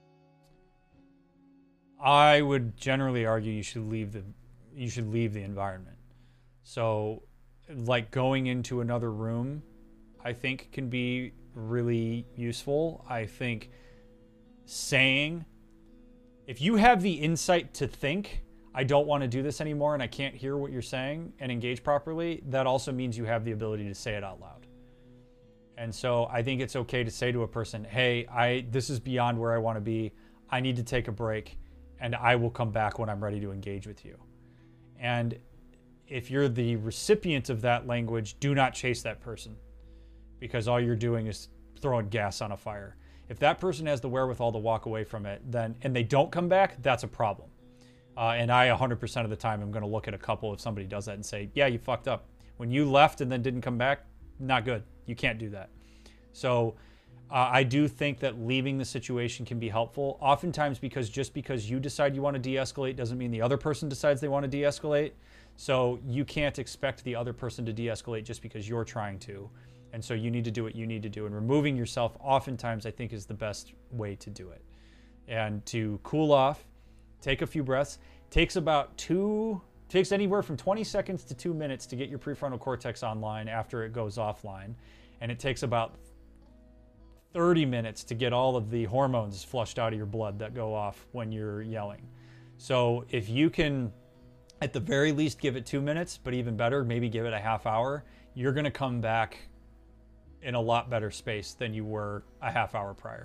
I would generally argue you should leave the environment. So, going into another room, I think can be really useful. I think saying, if you have the insight to think, I don't want to do this anymore and I can't hear what you're saying and engage properly, that also means you have the ability to say it out loud. And so I think it's okay to say to a person, hey, this is beyond where I want to be. I need to take a break and I will come back when I'm ready to engage with you. And if you're the recipient of that language, do not chase that person, because all you're doing is throwing gas on a fire. If that person has the wherewithal to walk away from it, and they don't come back, that's a problem. And I 100% of the time am going to look at a couple if somebody does that and say, yeah, you fucked up. When you left and then didn't come back, not good. You can't do that. So I do think that leaving the situation can be helpful. Oftentimes, just because you decide you want to de-escalate doesn't mean the other person decides they want to de-escalate. So you can't expect the other person to de-escalate just because you're trying to. And so you need to do what you need to do. And removing yourself oftentimes, I think, is the best way to do it. And to cool off, take a few breaths. Takes anywhere from 20 seconds to 2 minutes to get your prefrontal cortex online after it goes offline. And it takes about 30 minutes to get all of the hormones flushed out of your blood that go off when you're yelling. So if you can, at the very least, give it 2 minutes, but even better, maybe give it a half hour, you're going to come back in a lot better space than you were a half hour prior.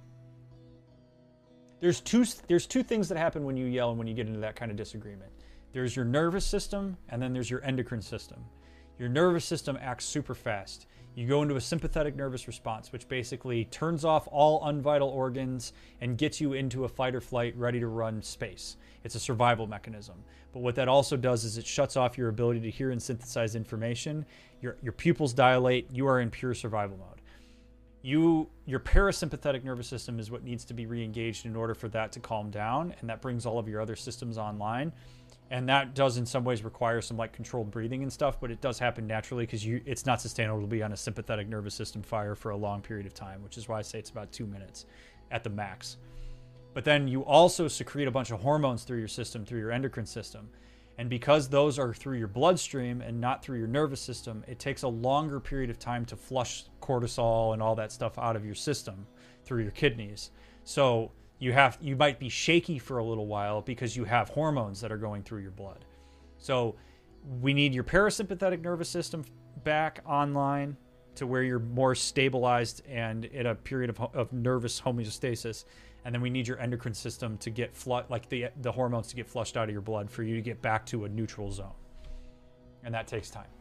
There's two things that happen when you yell and when you get into that kind of disagreement. There's your nervous system, and then there's your endocrine system. Your nervous system acts super fast. You go into a sympathetic nervous response, which basically turns off all unvital organs and gets you into a fight or flight, ready to run space. It's a survival mechanism. But what that also does is it shuts off your ability to hear and synthesize information. Your pupils dilate. You are in pure survival mode. Your parasympathetic nervous system is what needs to be re-engaged in order for that to calm down, and that brings all of your other systems online. And that does in some ways require some controlled breathing and stuff, but it does happen naturally because it's not sustainable to be on a sympathetic nervous system fire for a long period of time, which is why I say it's about 2 minutes at the max. But then you also secrete a bunch of hormones through your system, through your endocrine system. And because those are through your bloodstream and not through your nervous system, it takes a longer period of time to flush cortisol and all that stuff out of your system through your kidneys. So you might be shaky for a little while because you have hormones that are going through your blood. So we need your parasympathetic nervous system back online to where you're more stabilized and in a period of nervous homeostasis. And then we need your endocrine system to get the hormones to get flushed out of your blood for you to get back to a neutral zone. And that takes time.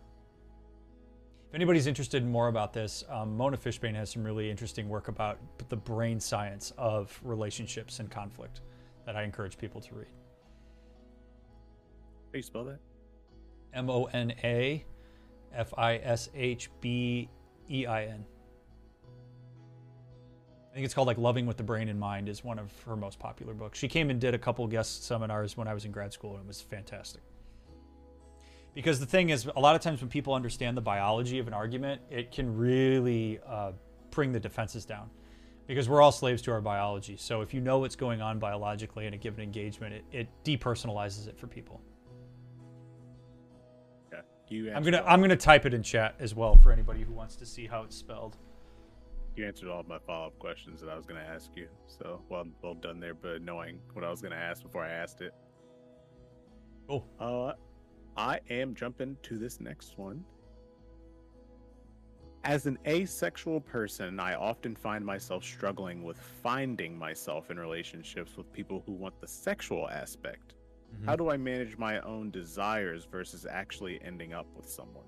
If anybody's interested in more about this, Mona Fishbane has some really interesting work about the brain science of relationships and conflict that I encourage people to read. How do you spell that? MonaFishbein. I think it's called Loving with the Brain in Mind is one of her most popular books. She came and did a couple guest seminars when I was in grad school, and it was fantastic. Because the thing is, a lot of times when people understand the biology of an argument, it can really bring the defenses down. because we're all slaves to our biology. So if you know what's going on biologically in a given engagement, it depersonalizes it for people. Yeah, I'm gonna type it in chat as well for anybody who wants to see how it's spelled. You answered all of my follow-up questions that I was going to ask you. So, well done there, but knowing what I was going to ask before I asked it. Cool. I am jumping to this next one. As an asexual person, I often find myself struggling with finding myself in relationships with people who want the sexual aspect. Mm-hmm. How do I manage my own desires versus actually ending up with someone?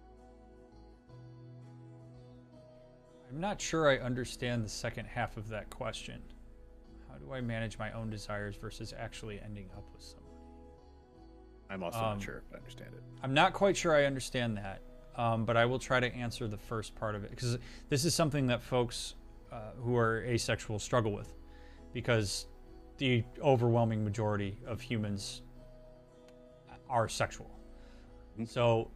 I'm not sure I understand the second half of that question. How do I manage my own desires versus actually ending up with somebody? I'm also not sure if I understand it. I'm not quite sure I understand that, but I will try to answer the first part of it, because this is something that folks who are asexual struggle with, because the overwhelming majority of humans are sexual. Mm-hmm. So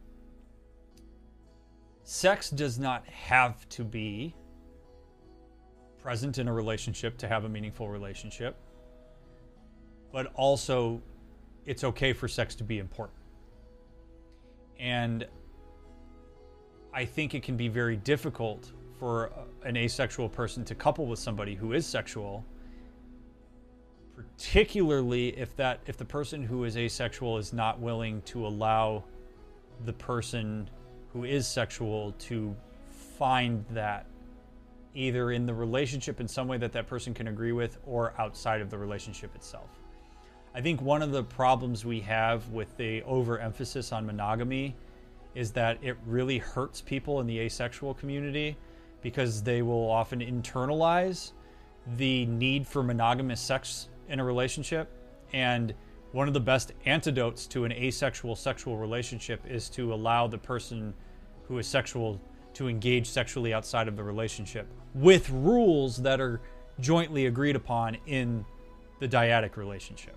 sex does not have to be present in a relationship to have a meaningful relationship, but also it's okay for sex to be important. And I think it can be very difficult for an asexual person to couple with somebody who is sexual, particularly if the person who is asexual is not willing to allow the person who is sexual to find that either in the relationship in some way that person can agree with, or outside of the relationship itself. I think one of the problems we have with the overemphasis on monogamy is that it really hurts people in the asexual community, because they will often internalize the need for monogamous sex in a relationship. And one of the best antidotes to an asexual sexual relationship is to allow the person who is sexual to engage sexually outside of the relationship with rules that are jointly agreed upon in the dyadic relationship.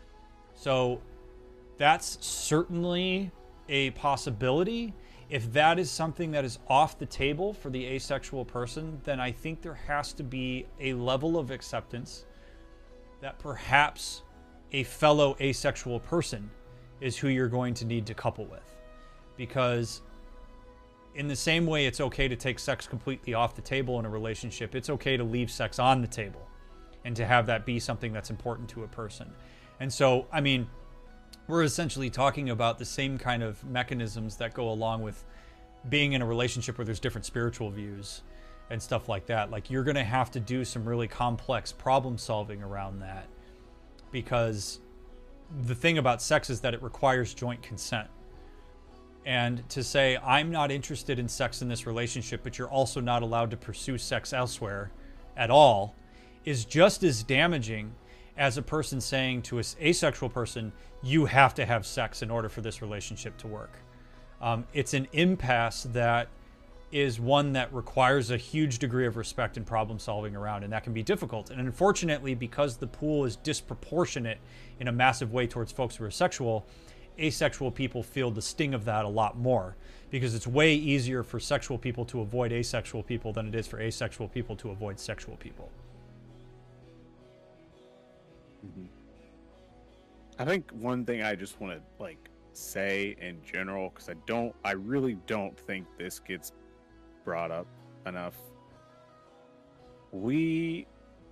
So that's certainly a possibility. If that is something that is off the table for the asexual person, then I think there has to be a level of acceptance that perhaps a fellow asexual person is who you're going to need to couple with. Because in the same way it's okay to take sex completely off the table in a relationship, it's okay to leave sex on the table and to have that be something that's important to a person. And so, I mean, we're essentially talking about the same kind of mechanisms that go along with being in a relationship where there's different spiritual views and stuff like that. Like, you're going to have to do some really complex problem solving around that, because the thing about sex is that it requires joint consent. And to say, I'm not interested in sex in this relationship, but you're also not allowed to pursue sex elsewhere at all, is just as damaging as a person saying to an asexual person, you have to have sex in order for this relationship to work. It's an impasse that is one that requires a huge degree of respect and problem solving around, and that can be difficult. And unfortunately, because the pool is disproportionate in a massive way towards folks who are sexual, asexual people feel the sting of that a lot more, because it's way easier for sexual people to avoid asexual people than it is for asexual people to avoid sexual people. Mm-hmm. I think one thing I just want to say in general, because I really don't think this gets brought up enough. We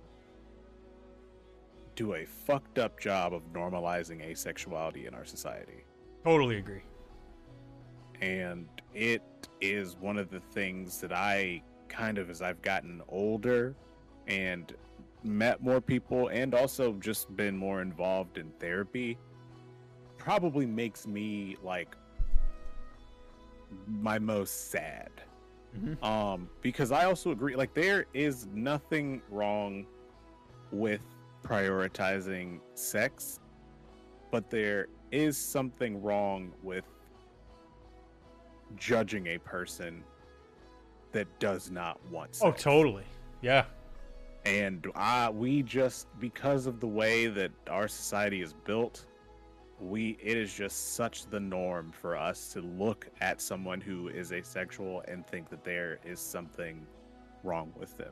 do a fucked up job of normalizing asexuality in our society. Totally agree. And it is one of the things that I kind of, as I've gotten older and met more people and also just been more involved in therapy, probably makes me my most sad. Mm-hmm. Because I also agree, there is nothing wrong with prioritizing sex, but there is something wrong with judging a person that does not want sex. Oh, totally. Yeah. And we just, because of the way that our society is built, it is just such the norm for us to look at someone who is asexual and think that there is something wrong with them.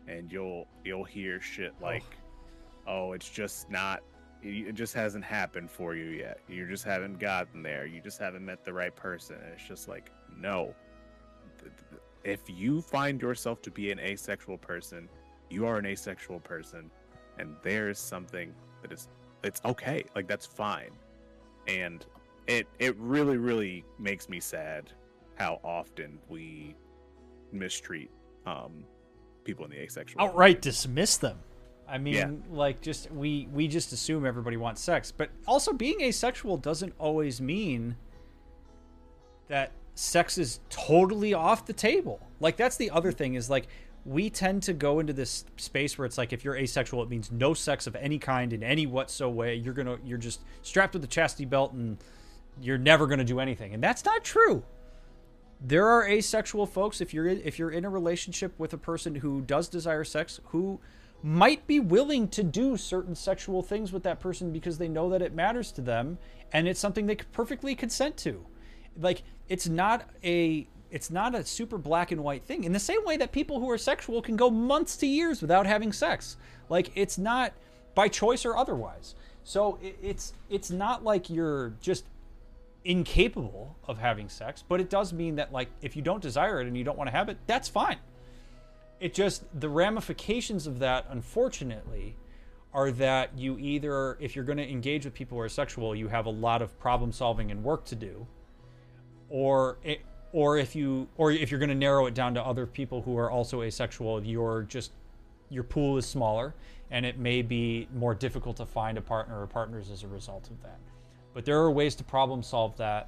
and you'll hear shit like, "Oh, it's just not. It just hasn't happened for you yet. You just haven't gotten there. You just haven't met the right person." And it's just like, no. If you find yourself to be an asexual person, you are an asexual person, and there's something that it's okay. Like, that's fine. And it really, really makes me sad how often we mistreat people in the asexual outright dismiss them. I mean, Yeah. like, just we just assume everybody wants sex, but also being asexual doesn't always mean that sex is totally off the table. Like, that's the other thing, is like, we tend to go into this space where it's like, if you're asexual, it means no sex of any kind in any whatsoever. You're just strapped with a chastity belt and you're never gonna do anything, and that's not true. There are asexual folks, if you're in a relationship with a person who does desire sex, who might be willing to do certain sexual things with that person because they know that it matters to them and it's something they could perfectly consent to. Like, it's not a super black and white thing. In the same way that people who are sexual can go months to years without having sex. Like, it's not by choice or otherwise. So it's not like you're just incapable of having sex, but it does mean that, like, if you don't desire it and you don't want to have it, that's fine. It just, the ramifications of that, unfortunately, are that you either, if you're going to engage with people who are sexual, you have a lot of problem solving and work to do, or if you're going to narrow it down to other people who are also asexual, your pool is smaller, and it may be more difficult to find a partner or partners as a result of that. But there are ways to problem solve that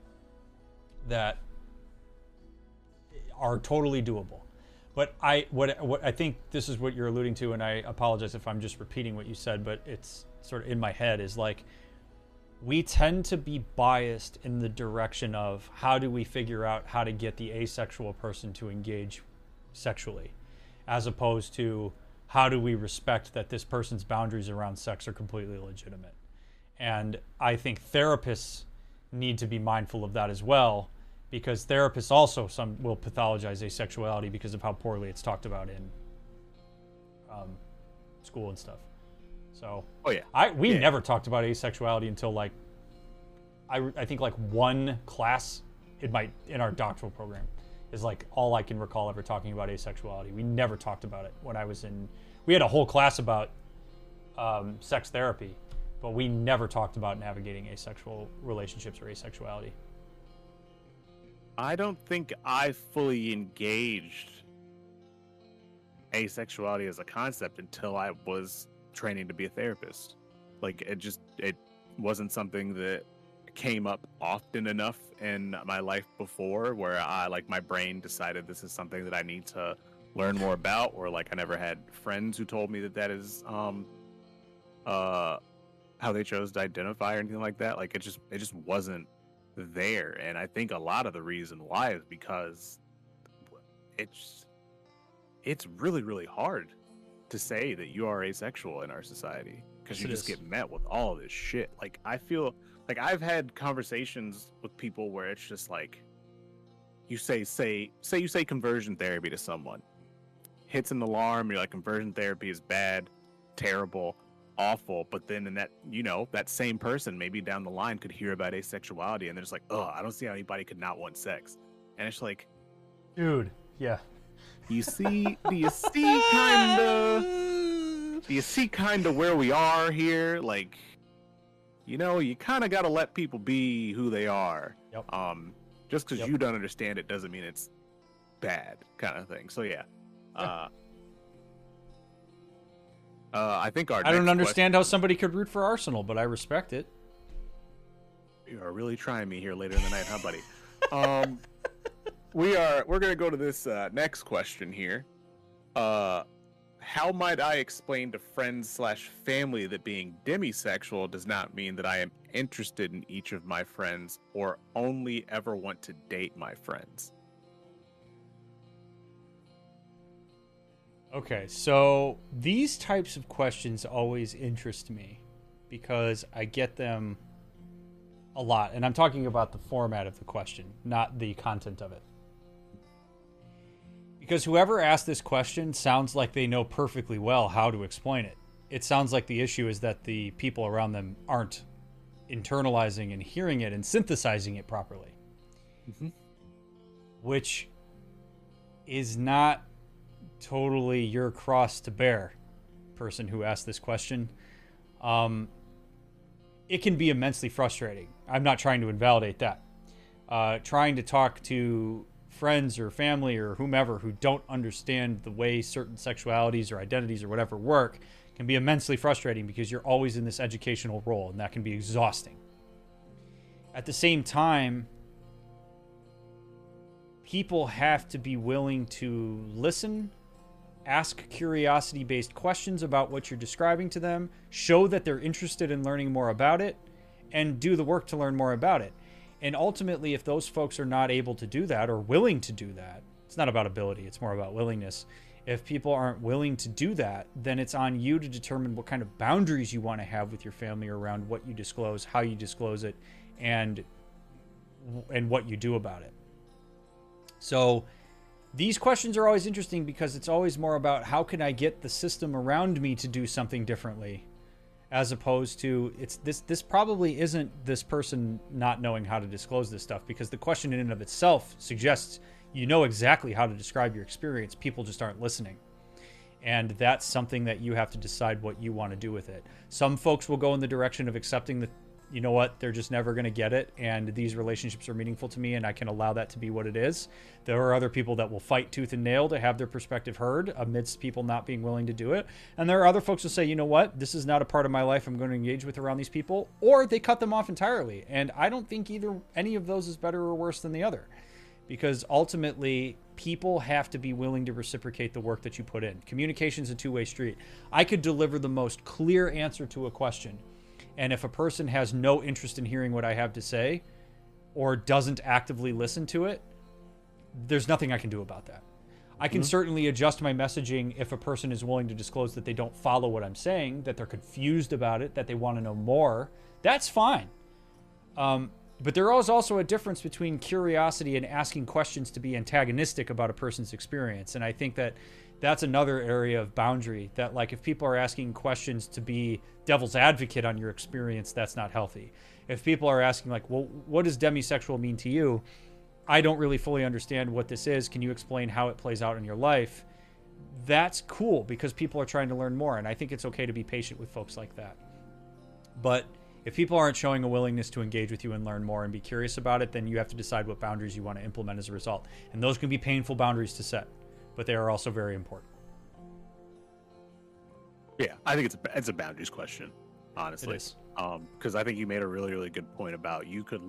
are totally doable. But what I think this is what you're alluding to, and I apologize if I'm just repeating what you said, but it's sort of in my head, is like, we tend to be biased in the direction of how do we figure out how to get the asexual person to engage sexually, as opposed to how do we respect that this person's boundaries around sex are completely legitimate. And I think therapists need to be mindful of that as well, because therapists also will pathologize asexuality because of how poorly it's talked about in school and stuff. So, we never talked about asexuality until, like, I think like one class in our doctoral program is like all I can recall ever talking about asexuality. We never talked about it when I was in. We had a whole class about sex therapy, but we never talked about navigating asexual relationships or asexuality. I don't think I fully engaged asexuality as a concept until I was training to be a therapist. Like, it wasn't something that came up often enough in my life before where my brain decided this is something that I need to learn more about, or like I never had friends who told me that is how they chose to identify or anything like that. Like, it just wasn't there. And I think a lot of the reason why is because it's really, really hard to say that you are asexual in our society, because you just get met with all this shit. Like, I feel like I've had conversations with people where it's just like, you say conversion therapy to someone, hits an alarm, you're like, conversion therapy is bad, terrible, awful. But then in that, that same person maybe down the line could hear about asexuality and they're just like, oh, I don't see how anybody could not want sex. And it's like, dude, yeah. Do you see kind of where we are here? Like, you kind of got to let people be who they are. Yep. Just because you don't understand it doesn't mean it's bad, kind of thing. So yeah. I think I don't understand how somebody could root for Arsenal, but I respect it. You are really trying me here later in the night, huh, buddy? We're gonna go to this next question here. How might I explain to friends/family that being demisexual does not mean that I am interested in each of my friends or only ever want to date my friends? Okay, so these types of questions always interest me because I get them a lot. And I'm talking about the format of the question, not the content of it. Because whoever asked this question sounds like they know perfectly well how to explain it. It sounds like the issue is that the people around them aren't internalizing and hearing it and synthesizing it properly. Mm-hmm. Which is not totally your cross to bear, person who asked this question. It can be immensely frustrating. I'm not trying to invalidate that. Trying to talk to friends or family or whomever who don't understand the way certain sexualities or identities or whatever work can be immensely frustrating because you're always in this educational role, and that can be exhausting. At the same time, people have to be willing to listen, ask curiosity-based questions about what you're describing to them, show that they're interested in learning more about it, and do the work to learn more about it. And ultimately, if those folks are not able to do that or willing to do that, it's not about ability, it's more about willingness. If people aren't willing to do that, then it's on you to determine what kind of boundaries you want to have with your family around what you disclose, how you disclose it, and what you do about it. So these questions are always interesting because it's always more about how can I get the system around me to do something differently, as opposed to this probably isn't this person not knowing how to disclose this stuff, because the question in and of itself suggests you know exactly how to describe your experience. People just aren't listening. And that's something that you have to decide what you want to do with it. Some folks will go in the direction of accepting that, you know what, they're just never going to get it, and these relationships are meaningful to me, and I can allow that to be what it is. There are other people that will fight tooth and nail to have their perspective heard amidst people not being willing to do it. And there are other folks who say, you know what, this is not a part of my life I'm going to engage with around these people, or they cut them off entirely. And I don't think any of those is better or worse than the other, because ultimately people have to be willing to reciprocate the work that you put in. Communication's a two-way street. I could deliver the most clear answer to a question, and if a person has no interest in hearing what I have to say or doesn't actively listen to it, there's nothing I can do about that. I can certainly adjust my messaging if a person is willing to disclose that they don't follow what I'm saying, that they're confused about it, that they want to know more. That's fine. But there is also a difference between curiosity and asking questions to be antagonistic about a person's experience. And I think that that's another area of boundary, that like if people are asking questions to be devil's advocate on your experience, that's not healthy. If people are asking like, well, what does demisexual mean to you? I don't really fully understand what this is. Can you explain how it plays out in your life? That's cool because people are trying to learn more. And I think it's okay to be patient with folks like that. But if people aren't showing a willingness to engage with you and learn more and be curious about it, then you have to decide what boundaries you want to implement as a result. And those can be painful boundaries to set, but they are also very important. Yeah, I think it's a boundaries question, honestly. It is. Because I think you made a really, really good point about you could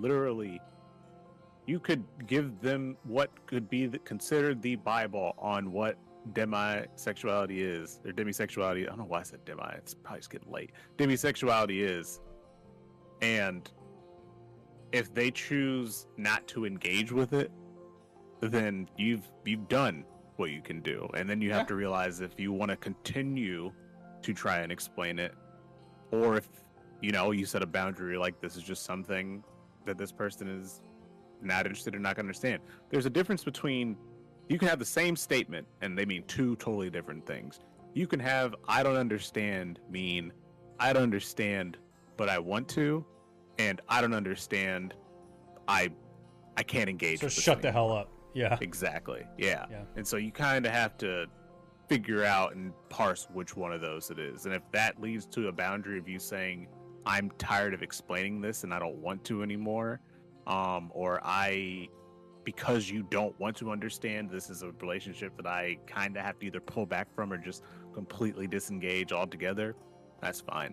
give them what could be considered the Bible on what demisexuality is, or demisexuality. I don't know why I said demi. It's probably just getting late. Demisexuality is. And if they choose not to engage with it, then you've done what you can do. And then you have to realize if you want to continue to try and explain it, or if, you set a boundary like this is just something that this person is not interested in, not going to understand. There's a difference between, you can have the same statement and they mean two totally different things. You can have I don't understand mean I don't understand but I want to, and I don't understand, I can't engage so with this shut the anymore. hell up. Yeah. Exactly. Yeah. And so you kind of have to figure out and parse which one of those it is. And if that leads to a boundary of you saying, I'm tired of explaining this and I don't want to anymore, or because you don't want to understand, this is a relationship that I kind of have to either pull back from or just completely disengage altogether, that's fine.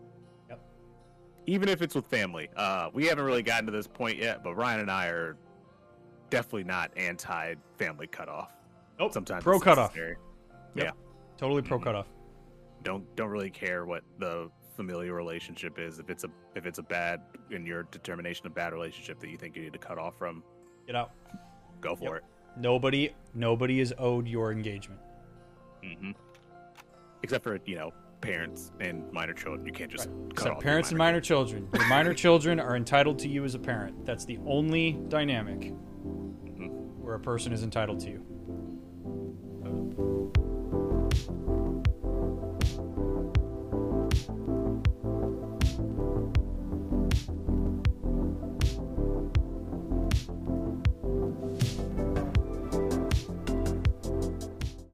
Even if it's with family. We haven't really gotten to this point yet, but Ryan and I are definitely not anti-family cutoff. Nope. Sometimes pro it's cutoff. necessary. Yep. Yeah. Totally pro cutoff. Don't really care what the familial relationship is. If it's a bad, in your determination, a bad relationship that you think you need to cut off from, Get out. go for it. Nobody is owed your engagement. Mm-hmm. Except for, parents and minor children. You can't just cut Except off parents and minor children. Your minor children are entitled to you as a parent. That's the only dynamic where a person is entitled to you.